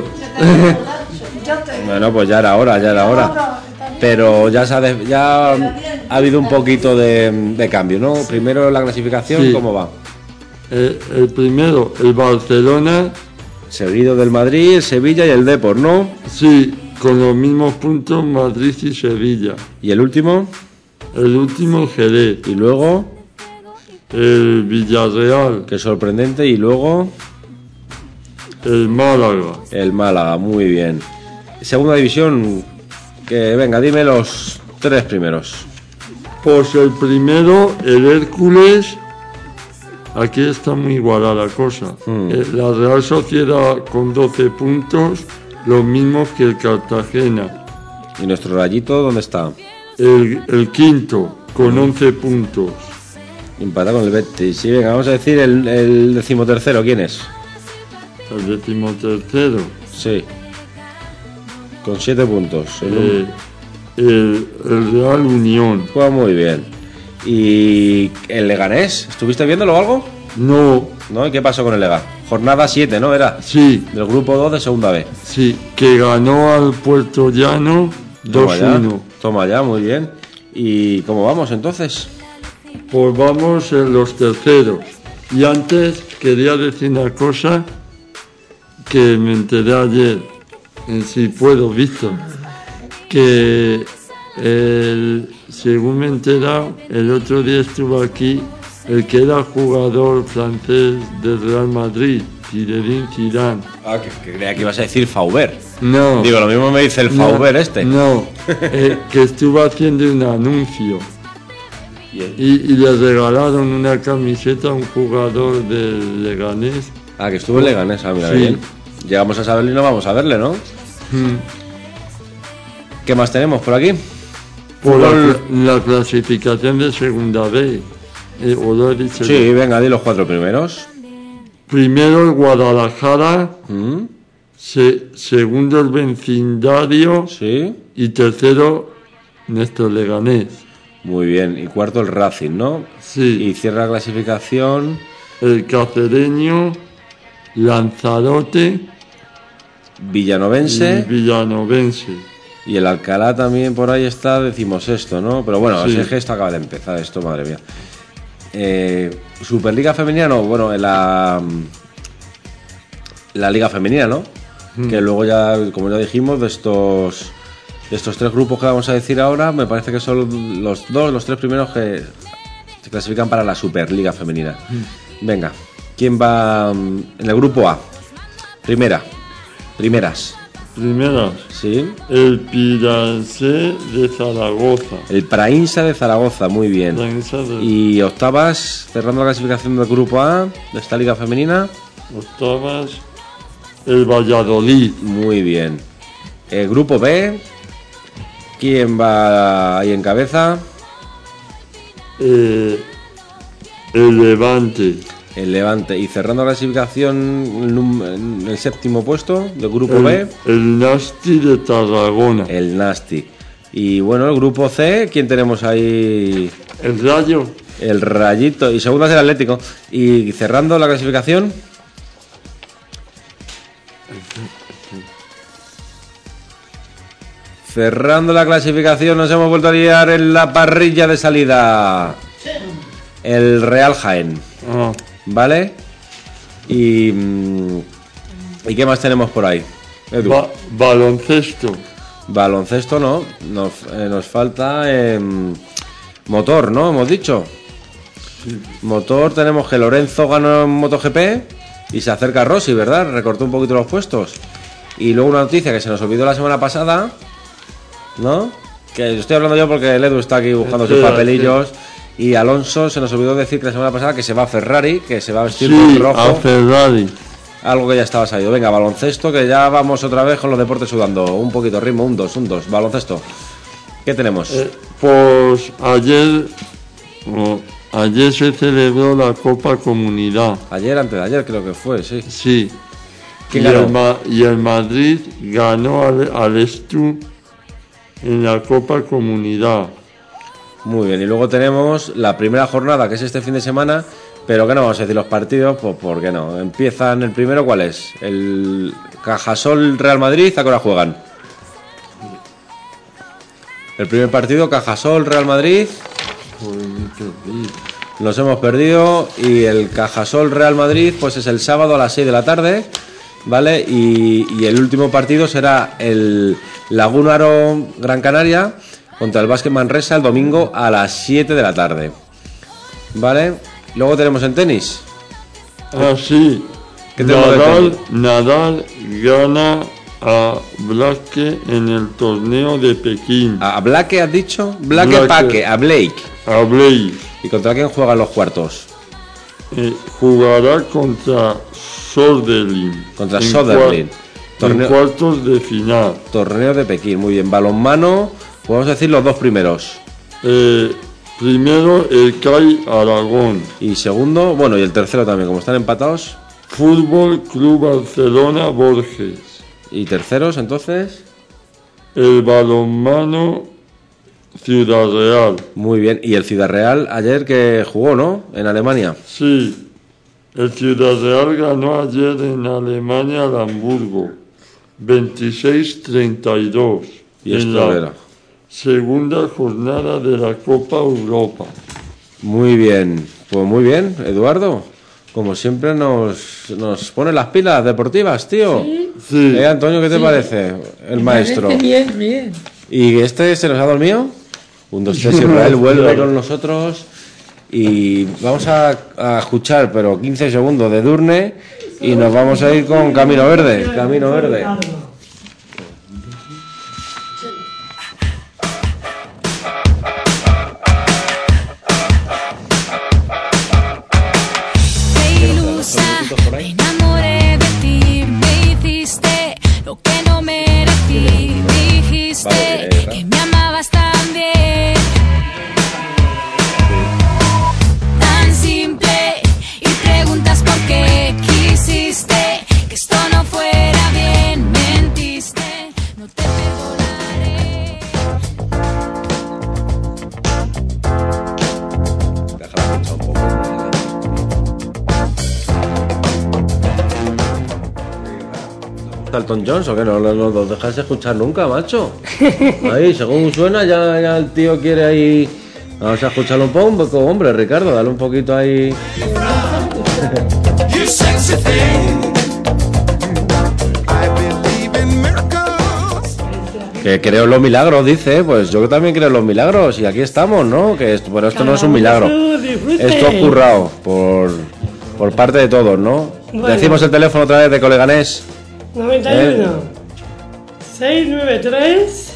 Bueno, pues ya era hora, ya era hora. Pero ya, se ha, de- ya ha habido un poquito de, de cambio, ¿no? Primero la clasificación, Sí. ¿cómo va? Eh, el primero, el Barcelona, Seguido del Madrid, el Sevilla y el Depor, ¿no? sí, con los mismos puntos Madrid y Sevilla. ¿Y el último? El último Jerez, Y luego, el Villarreal, qué sorprendente, y luego el Málaga. el Málaga, muy bien. Segunda división, que venga, dime los tres primeros. Pues el primero, el Hércules. Aquí está muy igualada la cosa. Mm. Eh, La Real Sociedad con doce puntos, los mismos que el Cartagena. ¿Y nuestro Rayito dónde está? El, el quinto con once puntos. Empatado con el Betis. Sí, venga, vamos a decir el, el decimotercero, ¿quién es? El decimotercero. Sí. Con siete puntos. El- Eh, el, el Real Unión. Juega muy bien. ¿Y el Leganés? ¿Estuviste viéndolo o algo? No, ¿No? ¿Y qué pasó con el Lega? Jornada siete, ¿no? Era sí, del grupo dos de segunda B. sí, que ganó al Puerto Llano Toma ya, dos uno. toma ya, muy bien. ¿Y cómo vamos entonces? Pues vamos en los terceros. Y antes quería decir una cosa que me enteré ayer, en Si Puedo, Víctor, que el, según me he enterado, el otro día estuvo aquí el que era jugador francés del Real Madrid, Zinedine Zidane. Ah, que, que creía que ibas a decir Fauber. No. Digo, lo mismo me dice el No, Fauber este. No, eh, que estuvo haciendo un anuncio ¿Y el- y, y le regalaron una camiseta a un jugador del Leganés. Ah, que estuvo en Leganés, ah, mira, Sí. bien. Llegamos a saberle y no vamos a verle, ¿no? Mm. ¿Qué más tenemos por aquí? Por la, Fútbol- cla- la clasificación de segunda B. Eh, ¿o lo he dicho Sí, yo? venga, di los cuatro primeros. Primero el Guadalajara, ¿Mm? se- segundo el Vecindario Sí. y tercero Néstor Leganés. Muy bien. Y cuarto el Racing, ¿no? Sí, Y cierra la clasificación el Cacereño, Lanzarote Villanovense y Villanovense. y el Alcalá también por ahí está decimosexto, ¿no? Pero bueno, Sí. si es que esto acaba de empezar esto, madre mía. Eh, Superliga femenina, no, bueno, en la la Liga femenina, ¿no? Mm. Que luego ya, como ya dijimos, de estos de estos tres grupos que vamos a decir ahora, me parece que son los dos, los tres primeros que se clasifican para la Superliga femenina. Venga, ¿quién va mm, en el grupo A? Primera, primeras, Primera, ¿sí? el Piransé de Zaragoza. El Prainsa de Zaragoza, muy bien. Piransé de Y octavas, cerrando la clasificación del grupo A de esta liga femenina, octavas, el Valladolid. muy bien. El grupo B, ¿quién va ahí en cabeza? eh, el Levante. El Levante. Y cerrando la clasificación el num- en el séptimo puesto del grupo El, B, el Nasti de Tarragona. el Nasty. Y bueno, el grupo C, ¿quién tenemos ahí? El Rayo. El Rayito. Y segunda es el Atlético. Y cerrando la clasificación, cerrando la clasificación, nos hemos vuelto a liar en la parrilla de salida. el Real Jaén. Ah. ¿Vale? Y... ¿Y qué más tenemos por ahí? Edu. Ba- baloncesto. Baloncesto no, nos, eh, nos falta eh, motor, ¿no? Hemos dicho. Sí. Motor, tenemos que Lorenzo ganó en MotoGP y se acerca a Rossi, ¿verdad? Recortó un poquito los puestos. Y luego una noticia que se nos olvidó la semana pasada, ¿no? Que estoy hablando yo porque el Edu está aquí buscando sus papelillos. Y Alonso se nos olvidó decir que la semana pasada que se va a Ferrari, que se va a vestir Sí, con rojo. a Ferrari. Algo que ya estaba salido. Venga, baloncesto, que ya vamos otra vez con los deportes sudando. Un poquito ritmo, un dos, un dos. Baloncesto. ¿Qué tenemos? Eh, pues ayer, oh, ayer se celebró la Copa Comunidad. Ayer, antes de ayer creo que fue, sí. Sí. ¿Quién y, ganó? el Ma- y el Madrid ganó al, al Estu en la Copa Comunidad. Muy bien, y luego tenemos la primera jornada, que es este fin de semana, pero que no vamos a decir los partidos, pues ¿por qué no? Empiezan el primero, ¿cuál es? El Cajasol Real Madrid, ¿a qué hora juegan? El primer partido, Cajasol Real Madrid. Nos hemos perdido. Y el Cajasol Real Madrid, pues es el sábado a las seis de la tarde, ¿vale? Y, y el último partido será el Lagunaro Gran Canaria contra el Básquet Manresa el domingo a las siete de la tarde, ¿vale? Luego tenemos en tenis. Ah, sí. ¿Qué tenemos de Nadal, tenis? Nadal gana a Blake en el torneo de Pekín. ¿A Blake has dicho? Blake, Blake. Paque, a Blake. A Blake. ¿Y contra quién juegan los cuartos? Eh, jugará contra Soderling. Contra en Soderling. cua- Torneo- En cuartos de final. Torneo de Pekín, muy bien. Balonmano, podemos decir los dos primeros. Eh, primero el C A I Aragón. Y segundo, bueno, y el tercero también, como están empatados. Fútbol Club Barcelona Borges. ¿Y terceros entonces? El balonmano Ciudad Real. Muy bien. Y el Ciudad Real ayer que jugó, ¿no? En Alemania. Sí. El Ciudad Real ganó ayer en Alemania al Hamburgo. veintiséis treinta y dos. ¿Y en esto la era? segunda jornada de la Copa Europa. Muy bien. Pues muy bien, Eduardo. Como siempre nos, nos pone las pilas deportivas, tío. Sí. Sí. Eh, Antonio, ¿qué te Sí. parece? El Me maestro. parece bien, bien. ¿Y este se nos ha dormido? Un, dos, tres, Israel vuelve con nosotros. Y vamos a, a escuchar, pero quince segundos de Durne. Y nos vamos a ir con Camino Verde. Camino Verde. Qué ilusa, me enamoré de ti, me hiciste lo que no merecí, dijiste Vale, eh, que me amabas tan bien, tan simple, y preguntas por qué quisiste que esto no fuera bien, mentiste, no te perdonaré. Déjala escuchar un poco. ¿Elton John o qué? No, no, no los dejas escuchar nunca, macho. Ahí, según suena, ya, ya el tío quiere ahí. Vamos a escucharlo un poco, un poco, hombre, Ricardo, dale un poquito ahí. You sexy thing. I believe in miracles. Que creo en los milagros, dice. Pues yo también creo en los milagros. Y aquí estamos, ¿no? Que esto, bueno, esto no es un milagro. Esto es currado por, por parte de todos, ¿no? Bueno. Decimos el teléfono otra vez de Coleganés. noventa y uno, seiscientos noventa y tres,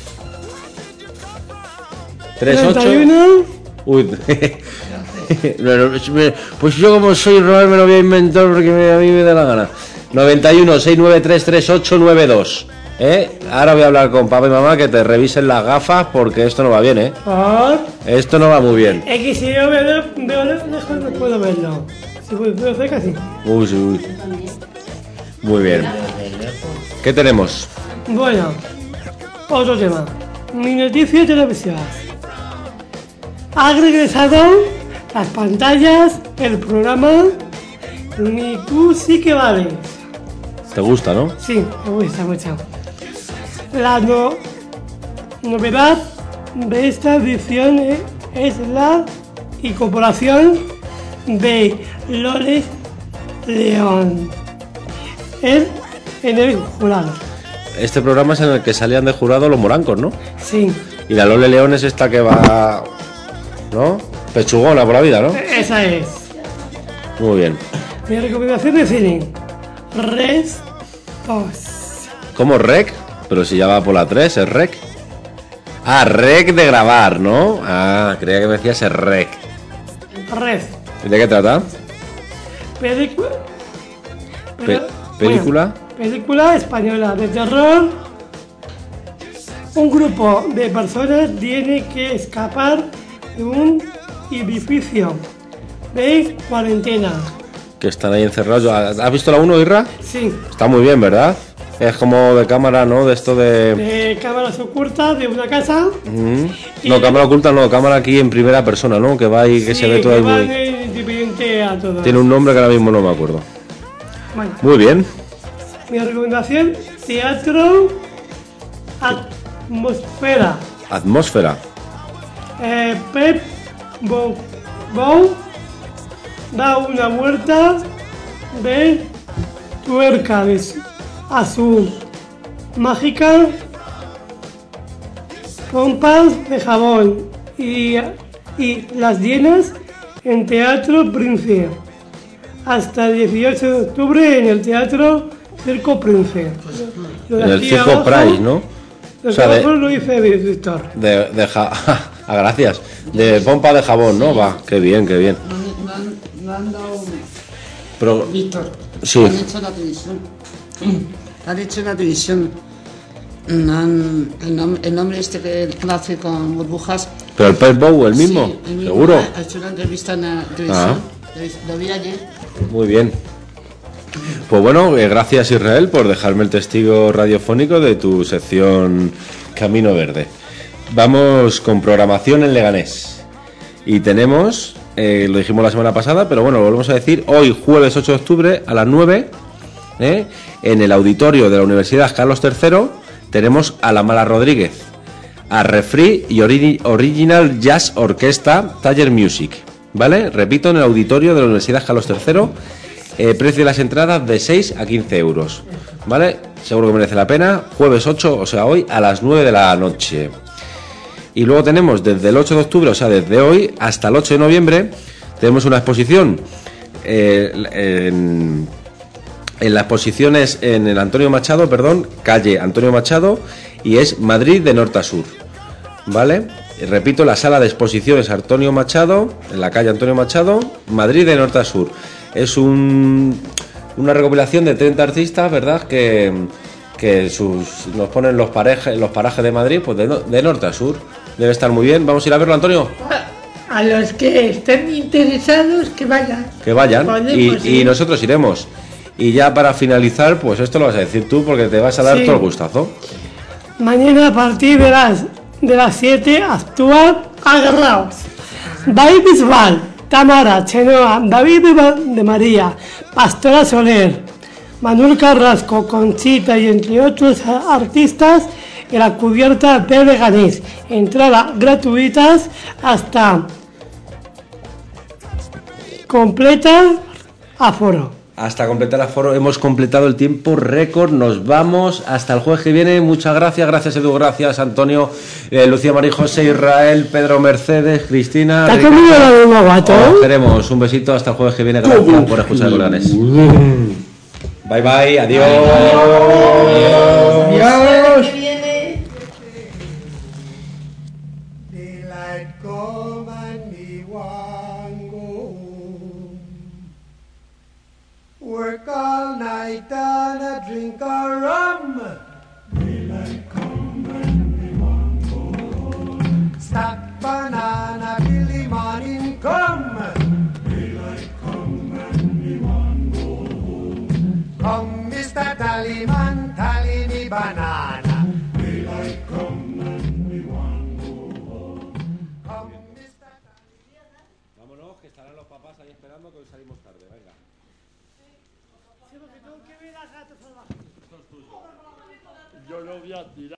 tres ocho. treinta y uno. Uy. No, no, me- pues yo como soy Robert me lo voy a inventar porque me- a mí me da la gana. noventa y uno, seiscientos noventa y tres, treinta y ocho noventa y dos. ¿Eh? Ahora voy a hablar con papá y mamá que te revisen las gafas porque esto no va bien, ¿eh? Por Esto no va muy bien. es que si yo veo, veo lejos no puedo verlo. Si puedo cerca, sí. Uy, sí, uy. Muy bien. ¿Qué tenemos? Bueno, otro tema. Mi noticia de televisión. Ha regresado las pantallas, el programa Ni tú sí que vales. ¿Te gusta, no? Sí, me gusta mucho. La no- novedad de esta edición e- es la incorporación de Lole León en, en el jurado. Este programa es en el que salían de jurado los morancos, ¿no? Sí. Y la Lole León es esta que va, ¿no? Pechugona por la vida, ¿no? Esa es. Muy bien. Mi recomendación de cine. Res dos. ¿Cómo rec? Pero si ya va por la tres, es rec. Ah, rec de grabar, ¿no? Ah, creía que me decías es rec. Res. ¿De qué trata? Película. Pe- ¿Película? Bueno, película española de terror. Un grupo de personas tiene que escapar de un edificio de cuarentena. Que están ahí encerrados. ¿Has visto la uno, Irra? Sí. Está muy bien, ¿verdad? Es como de cámara, ¿no? De esto de... De cámaras ocultas de una casa. Mm. No, cámara oculta no, cámara aquí en primera persona, ¿no? Que va y que Sí, se ve todo que ahí van muy... de independiente a todo. Tiene un nombre que ahora mismo no me acuerdo. Bueno, Muy bien. mi recomendación, teatro atmósfera. Atmósfera. Eh, Pep Bo, Bo da una vuelta de tuerca de su- a su mágica pompas de jabón y, y las llenas en Teatro Prince hasta el dieciocho de octubre en el Teatro Circo Prince. Lo de En el aquí Circo abajo- Price, ¿no? Lo O sea, que de- abajo lo dice Víctor. De, de ja... ah, gracias. De pompa de jabón, ¿no? Va, qué bien, qué bien. No han, no han dado... Pero... Víctor, Sí. han hecho la televisión. Han hecho la televisión. No han- el, nom- el nombre este que él hace con burbujas. Pero el Pep Bow, el mismo, Sí, el mismo. seguro. Ha ha hecho una entrevista en la televisión. Lo vi ayer. Muy bien. Pues bueno, eh, gracias Israel por dejarme el testigo radiofónico de tu sección Camino Verde. Vamos con programación en Leganés. Y tenemos, eh, lo dijimos la semana pasada, pero bueno, lo volvemos a decir, hoy jueves ocho de octubre a las nueve, ¿eh? En el auditorio de la Universidad Carlos tercero, tenemos a La Mala Rodríguez, a Refree y Ori- Original Jazz Orquesta Taller Music, ¿vale? Repito, en el auditorio de la Universidad Carlos tercero, eh, precio de las entradas de seis a quince euros, ¿vale? Seguro que merece la pena, jueves ocho, o sea, hoy a las nueve de la noche. Y luego tenemos desde el ocho de octubre, o sea, desde hoy hasta el ocho de noviembre, tenemos una exposición eh, en, en las exposiciones en el Antonio Machado, perdón, calle Antonio Machado, y es Madrid de norte a sur, ¿vale? Y repito, la sala de exposiciones Antonio Machado, en la calle Antonio Machado, Madrid de norte a sur. Es un, una recopilación de treinta artistas, ¿verdad?, que, que sus, nos ponen los, pareja, los parajes de Madrid, pues de, no- de norte a sur. Debe estar muy bien. ¿Vamos a ir a verlo, Antonio? A los que estén interesados, que vayan. Que vayan. Podemos, Y, sí. y nosotros iremos. Y ya para finalizar, pues esto lo vas a decir tú, porque te vas a dar Sí. todo el gustazo. Mañana a partir de las de las siete actúan agarraos. David Bisbal, Tamara, Chenoa, David de, Ma- de María, Pastora Soler, Manuel Carrasco, Conchita y entre otros a- artistas en la cubierta de Leganés. Entrada gratuitas hasta completa aforo. Hasta completar el aforo, hemos completado el tiempo récord, nos vamos hasta el jueves que viene. Muchas gracias, gracias Edu, gracias Antonio, eh, Lucía María José, Israel, Pedro Mercedes, Cristina. ¿Te has Ricardo. comido la misma guato? Os queremos un besito hasta el jueves que viene, gracias por escuchar Leganés. Bye bye, adiós. Adiós. Daylight come and me want go home. Work all night and a drink a rum. Daylight come and me want go home. Stack banana till the morning come. Daylight come and me want go home. Come, Mister Tallyman, tally me banana. Daylight come and me want go home. Come, Mister Vámonos, que estarán los papás ahí esperando que hoy salimos tarde, venga. Yo lo voy a tirar.